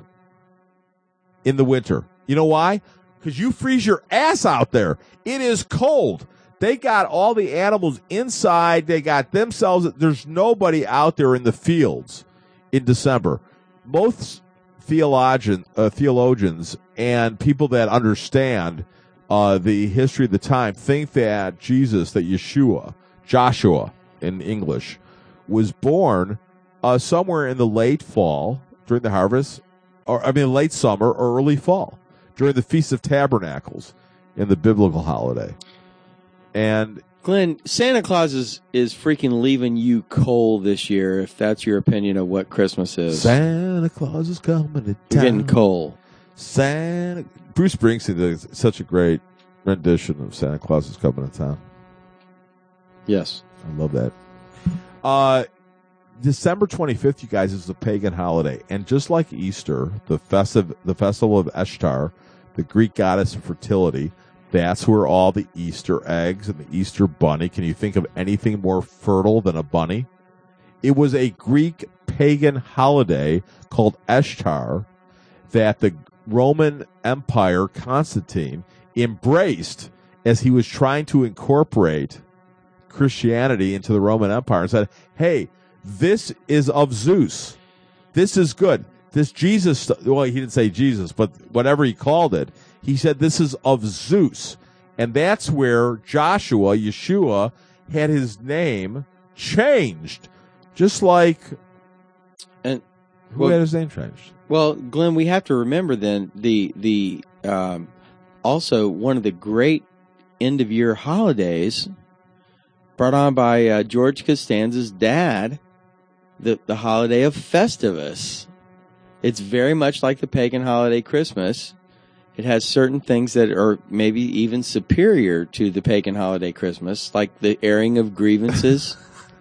in the winter. You know why? Because you freeze your ass out there. It is cold. They got all the animals inside. They got themselves. There's nobody out there in the fields in December. Most theologian, uh, theologians and people that understand uh, the history of the time think that Jesus, that Yeshua, Joshua in English, was born uh, somewhere in the late fall during the harvest, or I mean late summer or early fall during the Feast of Tabernacles in the biblical holiday. And Glenn, Santa Claus is, is freaking leaving you cold this year, if that's your opinion of what Christmas is. Santa Claus is coming to You're town. getting cold. Santa Bruce Springsteen did such a great rendition of Santa Claus is coming to town. Yes. I love that. Uh, December twenty-fifth, you guys, is a pagan holiday. And just like Easter, the festive, the festival of Ishtar, the Greek goddess of fertility, that's where all the Easter eggs and the Easter bunny, can you think of anything more fertile than a bunny? It was a Greek pagan holiday called Ishtar that the Roman Empire, Constantine, embraced as he was trying to incorporate Christianity into the Roman Empire and said, hey, this is of Zeus. This is good. This Jesus, well, he didn't say Jesus, but whatever he called it, he said this is of Zeus. And that's where Joshua, Yeshua, had his name changed. Just like, And who well, had his name changed? Well, Glenn, we have to remember then the the um, also one of the great end of year holidays brought on by uh, George Costanza's dad, the the holiday of Festivus. It's very much like the pagan holiday Christmas. It has certain things that are maybe even superior to the pagan holiday Christmas, like the airing of grievances.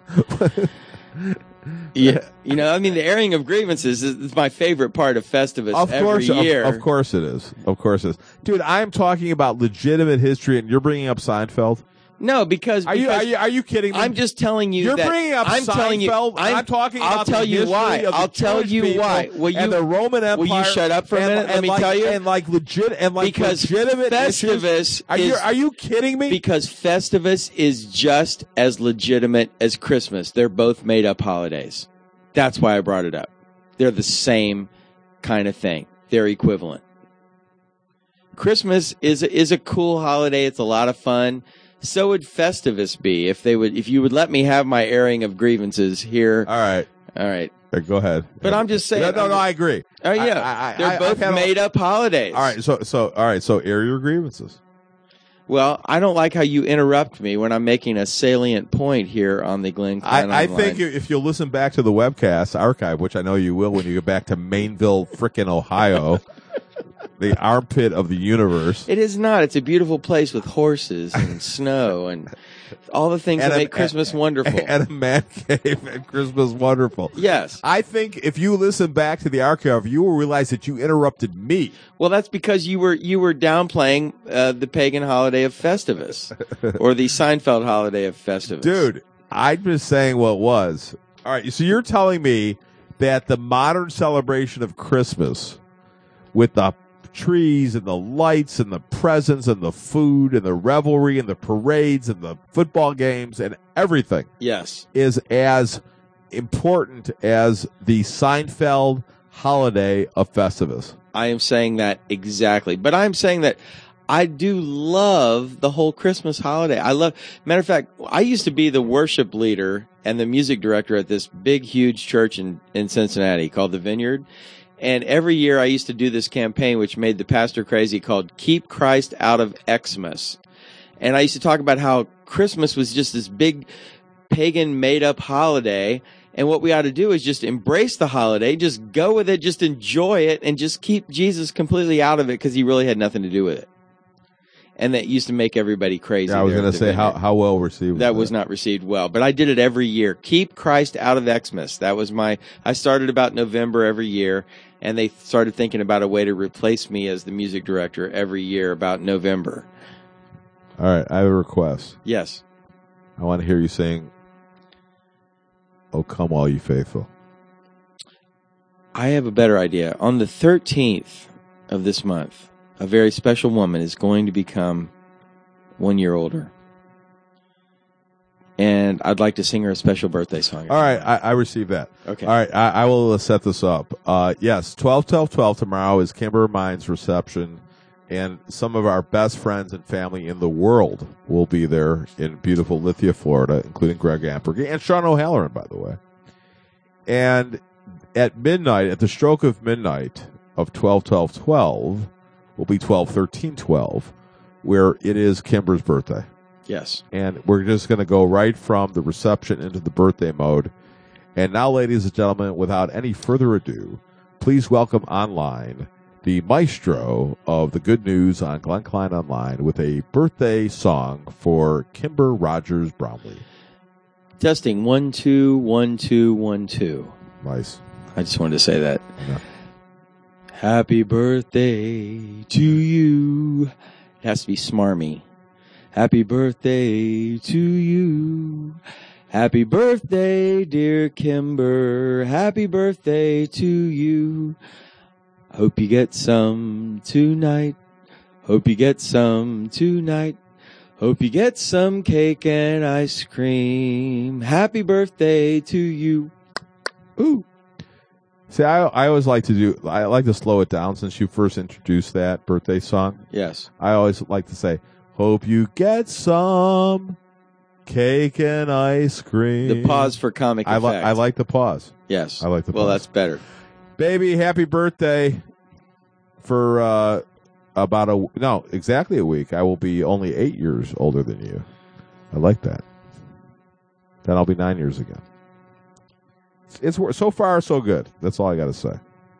Yeah, you know, I mean, the airing of grievances is, is my favorite part of Festivus Of every course, year. Of, of course it is. Of course it is. Dude, I'm talking about legitimate history, and you're bringing up Seinfeld? No, because, Are you, because are you, are you kidding me? I'm just telling you You're that bringing up I'm telling you, Seinfeld. I'm, I'm talking I'll about tell the you history why. of the I'll tell Jewish you people why. Will you, and the Roman Empire. will you shut up for a and- minute? Let and me like, tell you. And like legit, and like Because legitimate Festivus issues. Are you, is- are you kidding me? Because Festivus is just as legitimate as Christmas. They're both made up holidays. That's why I brought it up. They're the same kind of thing. They're equivalent. Christmas is a, is a cool holiday. It's a lot of fun. So would Festivus be if they would if you would let me have my airing of grievances here. All right. All right. Uh, Go ahead. But I'm just saying. No, no, no, I agree. Oh yeah, I- I- they're I- both I've had a- made up holidays. All right. So, so, all right. So, air your grievances. Well, I don't like how you interrupt me when I'm making a salient point here on the Glenn Klein I, I Online. think if you'll listen back to the webcast archive, which I know you will when you get back to Mainville, frickin' Ohio, the armpit of the universe. It is not. It's a beautiful place with horses and snow and all the things And that a- make Christmas wonderful. And a man cave and Christmas wonderful. Yes. I think if you listen back to the archive, you will realize that you interrupted me. Well, that's because you were you were downplaying uh, the pagan holiday of Festivus or the Seinfeld holiday of Festivus. Dude, I'm just saying what was. All right, so you're telling me that the modern celebration of Christmas with the trees and the lights and the presents and the food and the revelry and the parades and the football games and everything Yes. is as important as the Seinfeld holiday of Festivus. I am saying that exactly. But I'm saying that I do love the whole Christmas holiday. I love, matter of fact, I used to be the worship leader and the music director at this big, huge church in, in Cincinnati called the Vineyard. And every year I used to do this campaign, which made the pastor crazy, called Keep Christ Out of Xmas. And I used to talk about how Christmas was just this big pagan made up holiday. And what we ought to do is just embrace the holiday, just go with it, just enjoy it, and just keep Jesus completely out of it because he really had nothing to do with it. And that used to make everybody crazy. Yeah, I was there going at to the say, how, Vineyard. how well received That was not received well, but I did it every year. Keep Christ out of Xmas. That was my, I started about November every year, and they started thinking about a way to replace me as the music director every year about November. All right, I have a request. Yes. I want to hear you sing, "Oh, Come All You Faithful." I have a better idea. On the thirteenth of this month, a very special woman is going to become one year older. and I'd like to sing her a special birthday song. All right, I, I received that. Okay. All right, I, I will uh, set this up. Uh, yes, twelve twelve twelve tomorrow is Kimber Mine's reception, and some of our best friends and family in the world will be there in beautiful Lithia, Florida, including Greg Amberg and Sean O'Halloran, by the way. And at midnight, at the stroke of midnight of twelve twelve twelve, will be twelve thirteen twelve, where it is Kimber's birthday. Yes. And we're just going to go right from the reception into the birthday mode. And now, ladies and gentlemen, without any further ado, please welcome online the maestro of the good news on Glenn Klein Online with a birthday song for Kimber Rogers Brownlee. Testing one, two, one, two, one, two. Nice. I just wanted to say that. Yeah. Happy birthday to you. It has to be smarmy. Happy birthday to you. Happy birthday, dear Kimber. Happy birthday to you. Hope you get some tonight. Hope you get some tonight. Hope you get some cake and ice cream. Happy birthday to you. Ooh. See, I, I always like to do, I like to slow it down since you first introduced that birthday song. Yes. I always like to say, hope you get some cake and ice cream. The pause for comic I, effect. li- I like the pause. Yes. I like the Well, pause. that's better. Baby, happy birthday for uh, about a, no, exactly a week. I will be only eight years older than you. I like that. Then I'll be nine years again. It's, it's so far so good. That's all I got to say.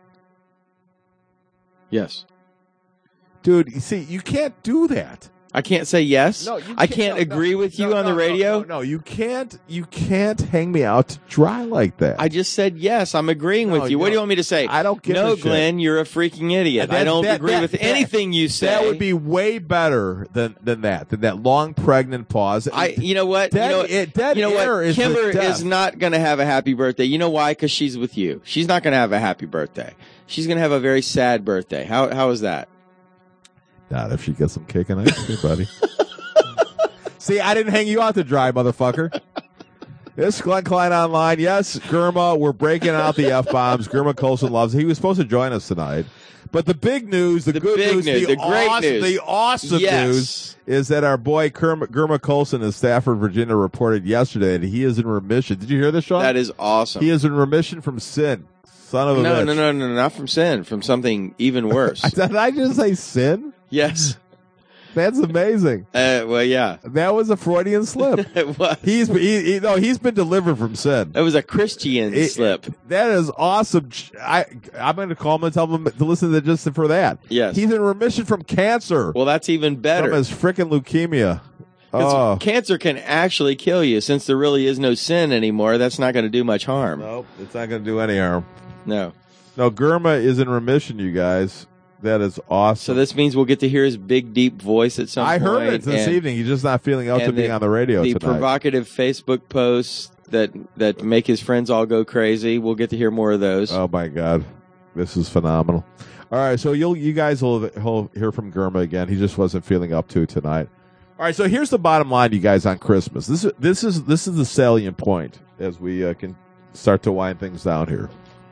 Yes. Dude, you see, you can't do that. I can't say yes. No, you I can't- can't no, agree no, with you no, on the no, radio. No, no, no, you can't. You can't hang me out to dry like that. I just said yes. I'm agreeing No, with you. What no, do you want me to say? I don't give No, a shit. Glenn, you're a freaking idiot. That- I don't that- agree that- with that- anything you say. That would be way better than than that. Than that long pregnant pause. I. You know what? Dead, you know, it, dead you know air what? is the Kimber death. is not going to have a happy birthday. You know why? Because she's with you. She's not going to have a happy birthday. She's going to have a very sad birthday. How How is that? Not if she gets some cake and ice cream, buddy. See, I didn't hang you out to dry, motherfucker. This is Glenn Klein Online. Yes, Germa, we're breaking out the F-bombs. Germa Colson loves it. He was supposed to join us tonight. But the big news, the, The good big news, news, the, the great awesome, news. the awesome Yes. news is that our boy Germa, Germa Colson in Stafford, Virginia reported yesterday that he is in remission. Did you hear this, Sean? That is awesome. He is in remission from sin. Son of a no, bitch. no, no, no, not from sin. From something even worse. Did I just say sin? Yes. That's amazing. Uh, well, yeah. That was a Freudian slip. It was. He's he, he, no, he's been delivered from sin. It was a Christian It- slip. That is awesome. I I'm going to call him and tell him to listen to just for that. Yes. He's in remission from cancer. Well, that's even better. From his freaking leukemia. 'Cause Oh. cancer can actually kill you. Since there really is no sin anymore, that's not going to do much harm. Nope, it's not going to do any harm. No. No, Germa is in remission, you guys. That is awesome. So this means we'll get to hear his big, deep voice at some I point. heard it this and evening. He's just not feeling up to and being the- on the radio The tonight. provocative Facebook posts that that make his friends all go crazy. We'll get to hear more of those. Oh my God, this is phenomenal. All right, so you'll you guys will he'll hear from Germa again. He just wasn't feeling up to it tonight. All right, so here's the bottom line, you guys, on Christmas. This is this is this is the salient point as we uh, can start to wind things down here.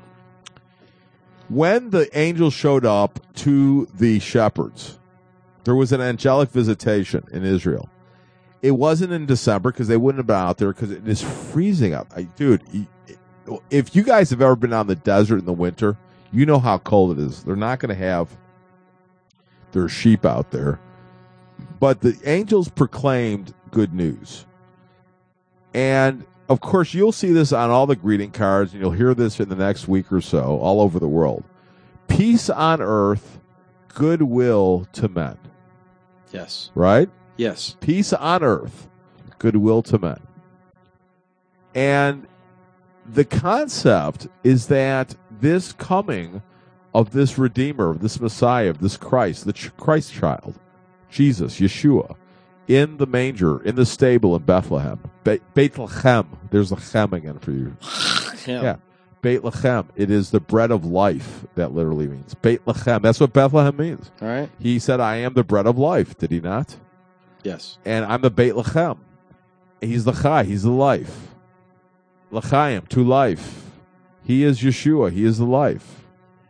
When the angel showed up to the shepherds, there was an angelic visitation in Israel. It wasn't in December because they wouldn't have been out there because it is freezing out. I, dude, if you guys have ever been on the desert in the winter, you know how cold it is. They're not going to have their sheep out there. But the angels proclaimed good news. And, of course, you'll see this on all the greeting cards, and you'll hear this in the next week or so all over the world. Peace on earth, goodwill to men. Yes. Right? Yes. Peace on earth, goodwill to men. And the concept is that this coming of this Redeemer, this Messiah, this Christ, the ch- Christ child, Jesus, Yeshua, in the manger, in the stable in Bethlehem. Be- Bethlehem. There's a chem again for you. Yeah. Yeah. Bethlehem. It is the bread of life, that literally means. Bethlehem. That's what Bethlehem means. All right. He said, I am the bread of life. Did he not? Yes. And I'm the Bethlehem. He's the Chai. He's the life. L'chaim, to life. He is Yeshua. He is the life.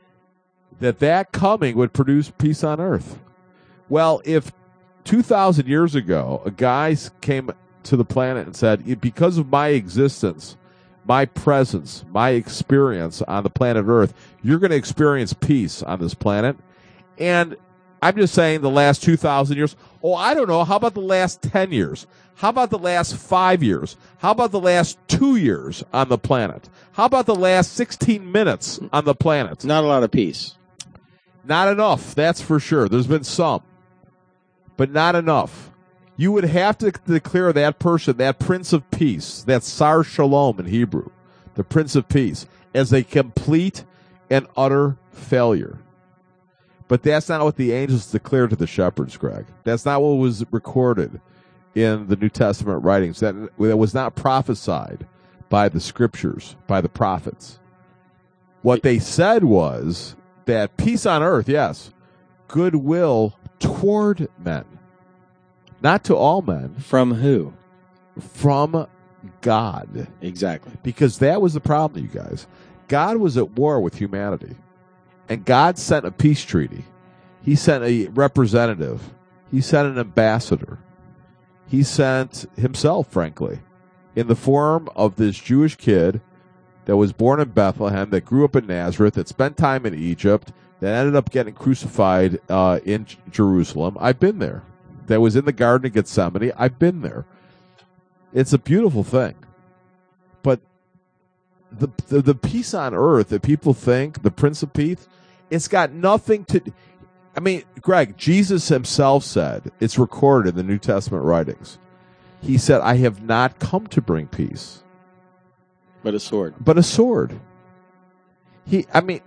That that coming would produce peace on earth. Well, if two thousand years ago, a guy came to the planet and said, because of my existence, my presence, my experience on the planet Earth, you're going to experience peace on this planet. And I'm just saying the last two thousand years. Oh, I don't know. How about the last ten years? How about the last five years? How about the last two years on the planet? How about the last sixteen minutes on the planet? Not a lot of peace. Not enough, that's for sure. There's been some, but not enough. You would have to declare that person, that Prince of Peace, that Sar Shalom in Hebrew, the Prince of Peace, as a complete and utter failure. But that's not what the angels declared to the shepherds, Greg. That's not what was recorded in the New Testament writings. That, that was not prophesied by the scriptures, by the prophets. What they said was that peace on earth, yes, goodwill toward men. Not to all men. From who? From God. Exactly. Because that was the problem, you guys. God was at war with humanity. And God sent a peace treaty. He sent a representative. He sent an ambassador. He sent himself, frankly, in the form of this Jewish kid that was born in Bethlehem, that grew up in Nazareth, that spent time in Egypt, that ended up getting crucified uh, in J- Jerusalem. I've been there. That was in the Garden of Gethsemane. I've been there. It's a beautiful thing. But the, the the peace on earth that people think, the Prince of Peace, it's got nothing to... I mean, Greg, Jesus himself said, it's recorded in the New Testament writings. He said, I have not come to bring peace. But a sword. But a sword. He, I mean,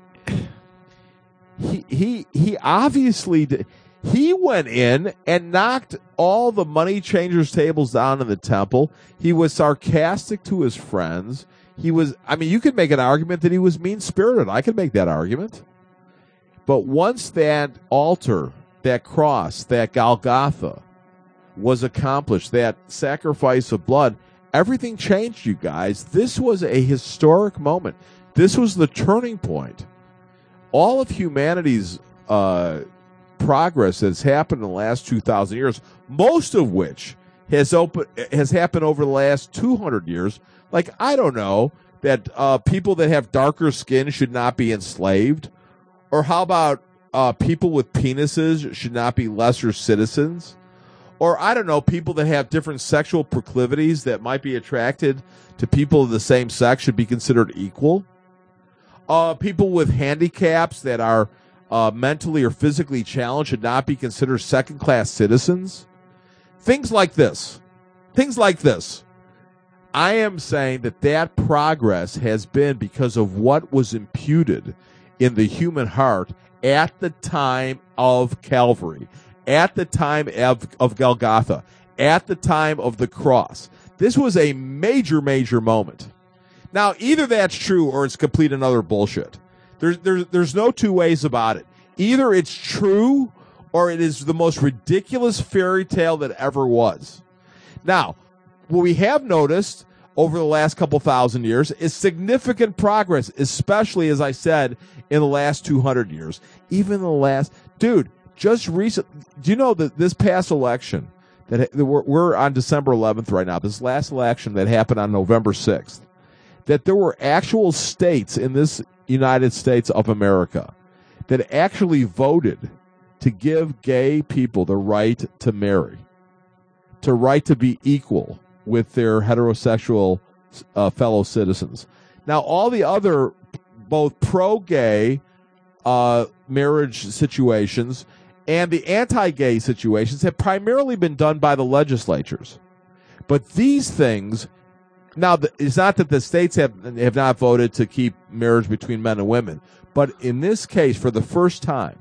he, he, he obviously did. He went in and knocked all the money changers' tables down in the temple. He was sarcastic to his friends. He was, I mean, you could make an argument that he was mean-spirited. I could make that argument. But once that altar, that cross, that Golgotha was accomplished, that sacrifice of blood, everything changed, you guys. This was a historic moment. This was the turning point. All of humanity's uh, progress that's happened in the last two thousand years, most of which has open, has happened over the last two hundred years. Like, I don't know, that uh, people that have darker skin should not be enslaved. Or how about uh, people with penises should not be lesser citizens? Or, I don't know, people that have different sexual proclivities that might be attracted to people of the same sex should be considered equal. Uh, people with handicaps that are uh, mentally or physically challenged should not be considered second-class citizens. Things like this. Things like this. I am saying that that progress has been because of what was imputed in the human heart at the time of Calvary, at the time of, of Golgotha, at the time of the cross. This was a major, major moment. Now, either that's true or it's complete and utter bullshit. There's, there's, there's no two ways about it. Either it's true or it is the most ridiculous fairy tale that ever was. Now, what we have noticed over the last couple thousand years is significant progress, especially, as I said, in the last two hundred years. Even the last... Dude, just recent... Do you know that this past election, that, that we're, we're on December eleventh right now, this last election that happened on November sixth, that there were actual states in this United States of America that actually voted to give gay people the right to marry, to right to be equal with their heterosexual uh, fellow citizens. Now, all the other, both pro-gay uh, marriage situations and the anti-gay situations have primarily been done by the legislatures. But these things, now, it's not that the states have, have not voted to keep marriage between men and women, but in this case, for the first time,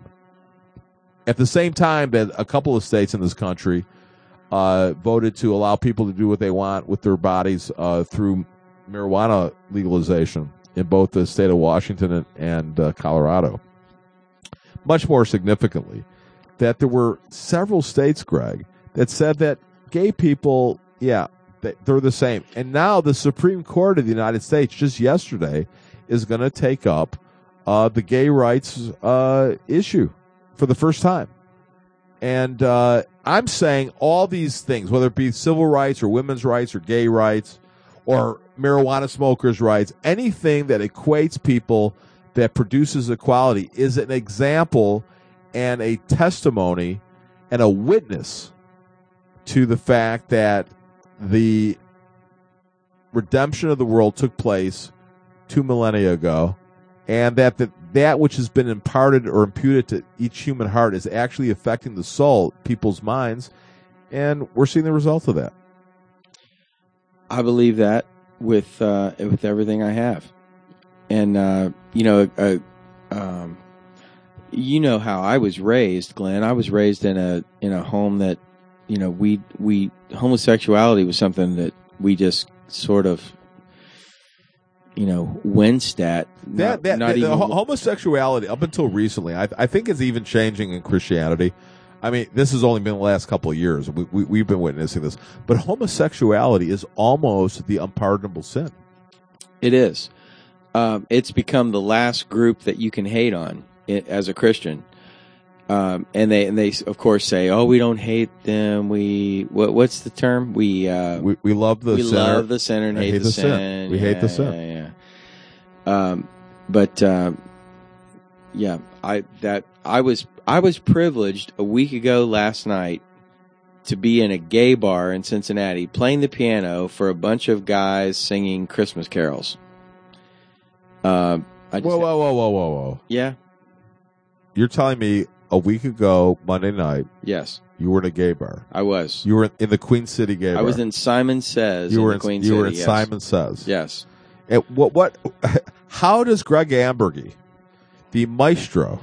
at the same time that a couple of states in this country Uh, voted to allow people to do what they want with their bodies uh, through marijuana legalization in both the state of Washington and, and uh, Colorado. Much more significantly, that there were several states, Greg, that said that gay people, yeah, They- They're the same. And now the Supreme Court of the United States, just yesterday, is going to take up uh, the gay rights uh, issue for the first time. And uh, I'm saying all these things, whether it be civil rights or women's rights or gay rights or marijuana smokers' rights, anything that equates people, that produces equality, is an example and a testimony and a witness to the fact that the redemption of the world took place two millennia ago, and that the, that which has been imparted or imputed to each human heart is actually affecting the soul, people's minds, and we're seeing the results of that. I believe that with uh, with everything I have, and uh, you know, uh, um, you know how I was raised, Glenn. I was raised in a in a home that, you know, we we homosexuality was something that we just sort of, you know, winced at. That, Not, that, not the, even the homosexuality, up until recently, I, I think it's even changing in Christianity. I mean, this has only been the last couple of years. We, we, we've been witnessing this. But homosexuality is almost the unpardonable sin. It is. Um, it's become the last group that you can hate on i as a Christian. Um, and they and they of course say, "Oh, we don't hate them. We what what's the term? We uh, We, we love the we sinner. love the sinner and hate, hate the, the sin. sin. We hate the sin. Yeah, yeah. Um, but uh, yeah, I that I was I was privileged a week ago last night to be in a gay bar in Cincinnati playing the piano for a bunch of guys singing Christmas carols. Uh, I just, Whoa, whoa, whoa, whoa, whoa, whoa. Yeah. You're telling me a week ago, Monday night, Yes, you were in a gay bar. I was. You were in the Queen City gay bar. I was in Simon Says. You in were the in, Queen you City. were in yes. Simon Says. Yes. And what, what, how does Greg Ambergy, the maestro,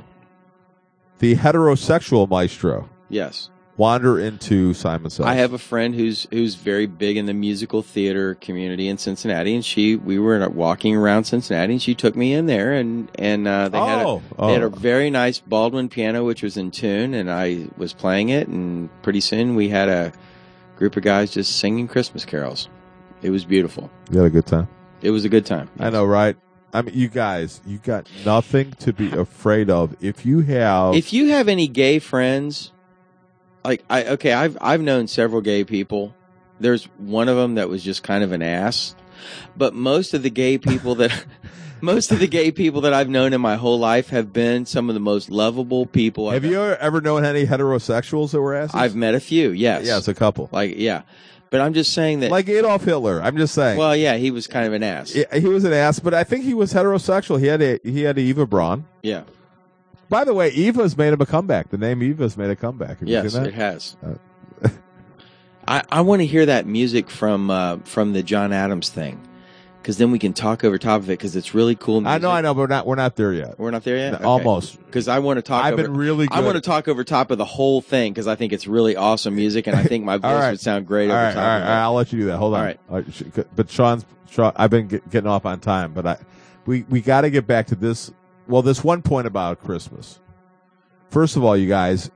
the heterosexual maestro, Yes. wander into Simon Says? I have a friend who's who's very big in the musical theater community in Cincinnati, and she we were walking around Cincinnati, and she took me in there, and and uh, they had a, Oh, they had oh. a very nice Baldwin piano, which was in tune, and I was playing it, and pretty soon we had a group of guys just singing Christmas carols. It was beautiful. You had a good time. It was a good time. I know, right? I mean, you guys, you got nothing to be afraid of. If you have, If you have any gay friends, like I okay, I've I've known several gay people. There's one of them that was just kind of an ass, but most of the gay people that most of the gay people that I've known in my whole life have been some of the most lovable people. have I've, you ever known any heterosexuals that were asses? I've met a few. Yes, yes, a couple. like yeah, but I'm just saying that. Like Adolf Hitler. I'm just saying. well, yeah, he was kind of an ass. Yeah, he was an ass, but I think he was heterosexual. He had a he had a Eva Braun. Yeah. By the way, Eva's made him a comeback. The name Eva's made a comeback. Have you Yes, seen that? it has. Uh, I, I want to hear that music from uh, from the John Adams thing, because then we can talk over top of it, because it's really cool music. I know, I know, but we're not we're not there yet. We're not there yet? Okay. Almost. Because I want to talk I've over, been really good. I want to talk over top of the whole thing, because I think it's really awesome music, and I think my voice All right. would sound great All over right, top all right, of all it. right, I'll let you do that. Hold on. All right. All right, sh- But Sean's, Sean, I've been get, getting off on time, but I we we got to get back to this. Well, this one point about Christmas. First of all, you guys,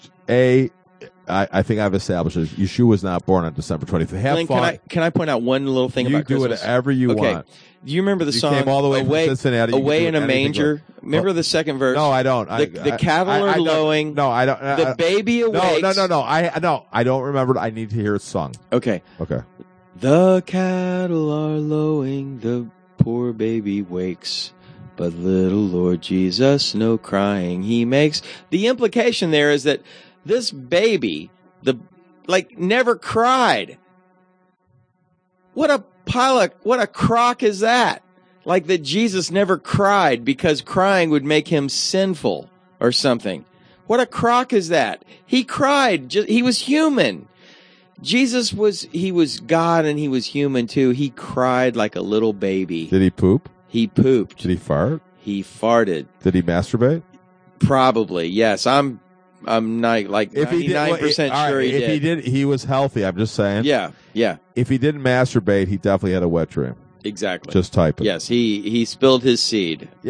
a I, I think I've established this. Yeshua was not born on December twenty-fifth. Have Glenn, fun. can I can I point out one little thing you about do Christmas? whatever you okay. want. Do you remember the You song came all the way from Away, Cincinnati. You can Away do in a anything Manger? good. Remember Well, the second verse? No, I don't. I, The- the I- cattle I- are I don't- lowing. No, I don't. The I- baby no, awakes. no, no, no. I no, I don't remember. I need to hear it sung. Okay. Okay. The cattle are lowing, the poor baby wakes, but little Lord Jesus no crying he makes. The implication there is that this baby, the like, never cried. What a pile of, what a crock is that? Like that Jesus never cried because crying would make him sinful or something. What a crock is that? He cried. Just, he was human. Jesus was, he was God and he was human too. He cried like a little baby. Did he poop? He pooped. Did he fart? He farted. Did he masturbate? Probably. Yes. I'm, I'm not like If he did, ninety-nine percent all right, sure he if did. he did, he was healthy. I'm just saying. Yeah. Yeah. If he didn't masturbate, he definitely had a wet dream. Exactly. Just type it. Yes. He, he spilled his seed. Yeah.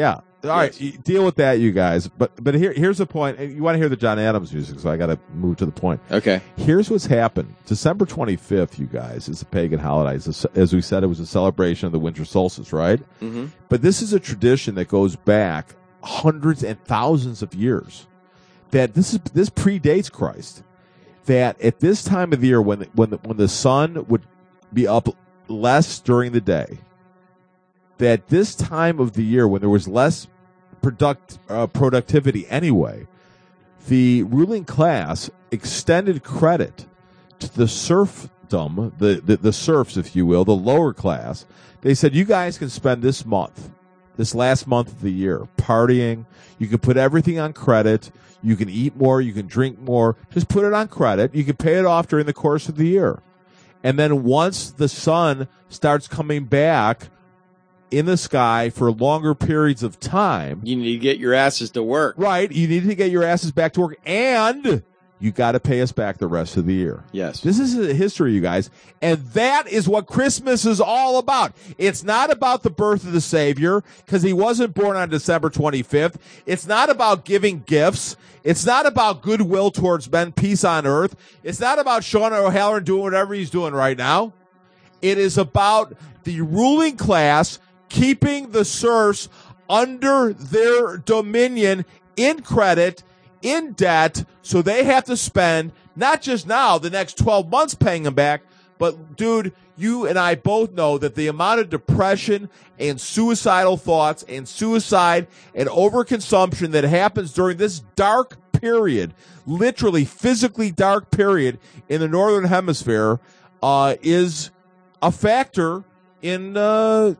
All right, you deal with that, you guys. But but here here's the point. You want to hear the John Adams music, so I got to move to the point. Okay. Here's what's happened. December twenty-fifth, you guys, is a pagan holiday. It's a, as we said, it was a celebration of the winter solstice, right? Mm-hmm. But this is a tradition that goes back hundreds and thousands of years. That this is this predates Christ. That at this time of the year, when the, when the, when the sun would be up less during the day, that this time of the year when there was less product uh, productivity anyway, the ruling class extended credit to the serfdom, the, the, the serfs, if you will, the lower class. They said, you guys can spend this month, this last month of the year, partying. You can put everything on credit. You can eat more. You can drink more. Just put it on credit. You can pay it off during the course of the year. And then once the sun starts coming back in the sky for longer periods of time, You need to get your asses to work. right, you need to get your asses back to work, and you got to pay us back the rest of the year. Yes. This is a history, you guys, and that is what Christmas is all about. It's not about the birth of the Savior, because he wasn't born on December twenty-fifth. It's not about giving gifts. It's not about goodwill towards men, peace on earth. It's not about Sean O'Halloran doing whatever he's doing right now. It is about the ruling class keeping the serfs under their dominion in credit, in debt, so they have to spend not just now, the next twelve months paying them back, but dude, you and I both know that the amount of depression and suicidal thoughts and suicide and overconsumption that happens during this dark period, literally physically dark period in the Northern Hemisphere, uh, is a factor in, uh,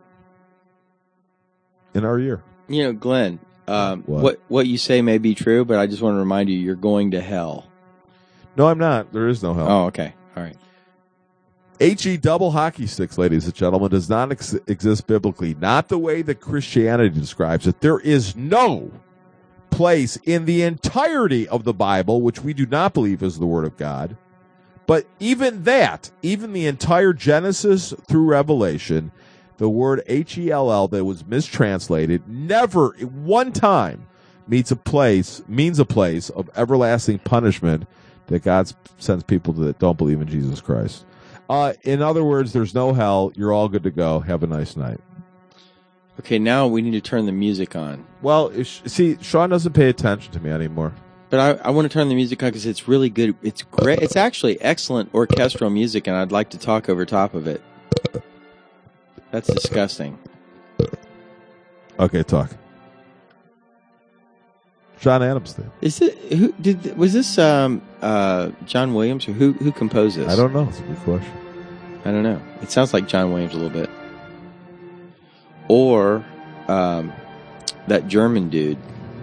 in our year. You know, Glenn, um, What? what what you say may be true, but I just want to remind you, you're going to hell. No, I'm not. There is no hell. Oh, okay. All right. H E double hockey sticks, ladies and gentlemen, does not ex- exist biblically. Not the way that Christianity describes it. There is no place in the entirety of the Bible, which we do not believe is the Word of God. But even that, even the entire Genesis through Revelation, the word H E L L that was mistranslated never one time meets a place, means a place of everlasting punishment that God sends people that don't believe in Jesus Christ. Uh, in other words, there's no hell. You're all good to go. Have a nice night. Okay, now we need to turn the music on. Well, if, see, Sean doesn't pay attention to me anymore. But I, I want to turn the music on because it's really good. It's great. It's actually excellent orchestral music, and I'd like to talk over top of it. That's disgusting. Okay, talk. John Adams theme. Is it who did was this um uh John Williams or who who composed this? I don't know. It's a good question. I don't know. It sounds like John Williams a little bit. Or um that German dude.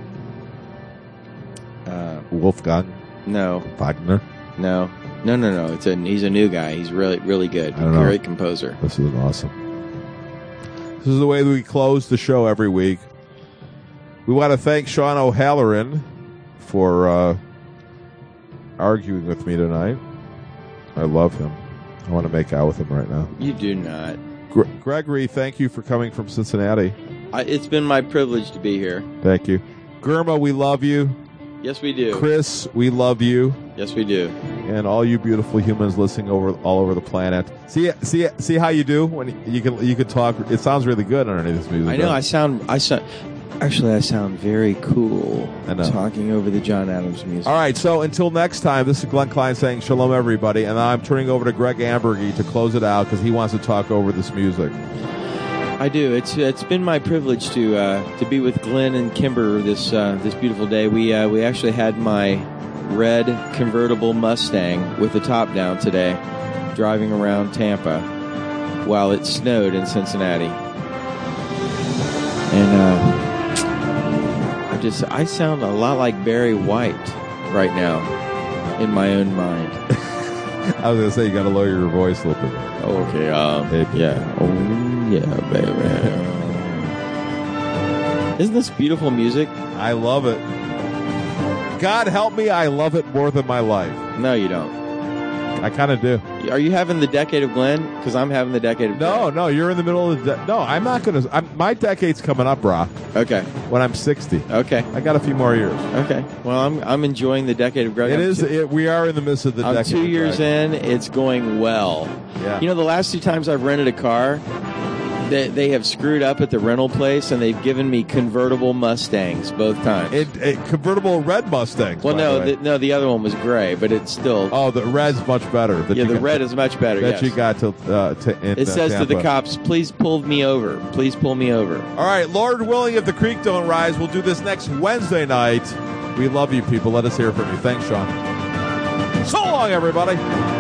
Uh Wolfgang no, Wagner. no. No, no, no. It's a he's a new guy. He's really really good. I don't know. Great composer. This is awesome. This is the way that we close the show every week. We want to thank Sean O'Halloran for uh, arguing with me tonight. I love him. I want to make out with him right now. You do not. Gre- Gregory, thank you for coming from Cincinnati. I, it's been my privilege to be here. Thank you. Germa, we love you. Yes, we do. Chris, we love you. Yes, we do. And all you beautiful humans listening over all over the planet. See, see, see how you do when you can you can talk. It sounds really good underneath this music. I know. doesn't I it? sound. I sound. Actually, I sound very cool. I know. Talking over the John Adams music. All right, so until next time, this is Glenn Klein saying shalom, everybody, and I'm turning over to Greg Ambergy to close it out because he wants to talk over this music. I do. It's it's been my privilege to uh, to be with Glenn and Kimber this uh, this beautiful day. We uh, we actually had my red convertible Mustang with the top down today, driving around Tampa while it snowed in Cincinnati, and. Uh, Just, I sound a lot like Barry White right now in my own mind. I was going to say, you got to lower your voice a little bit. Oh, okay, um, Hey, baby. yeah. Oh, yeah, baby. Isn't this beautiful music? I love it. God help me, I love it more than my life. No, you don't. I kind of do. Are you having the decade of Glenn? Because I'm having the decade of No, no, you're in the middle of the. De- no, I'm not going to. My decade's coming up, Brock. Okay. When I'm sixty. Okay. I got a few more years. Okay. Well, I'm I'm enjoying the decade of Greg. It I'm is. Two, It, we are in the midst of the I'm decade. two of years Greg. in. It's going well. Yeah. You know, the last two times I've rented a car, they, they have screwed up at the rental place, and they've given me convertible Mustangs both times. It, it convertible red Mustangs. well, by no, the way. the, no, the other one was gray, but it's still. Oh, the red's much better. That yeah, you the got- red is much better. that yes. you got to. Uh, to in, It uh, says to the Tampa. cops, "Please pull me over. Please pull me over." All right, Lord willing, if the creek don't rise, we'll do this next Wednesday night. We love you, people. Let us hear from you. Thanks, Sean. So long, everybody.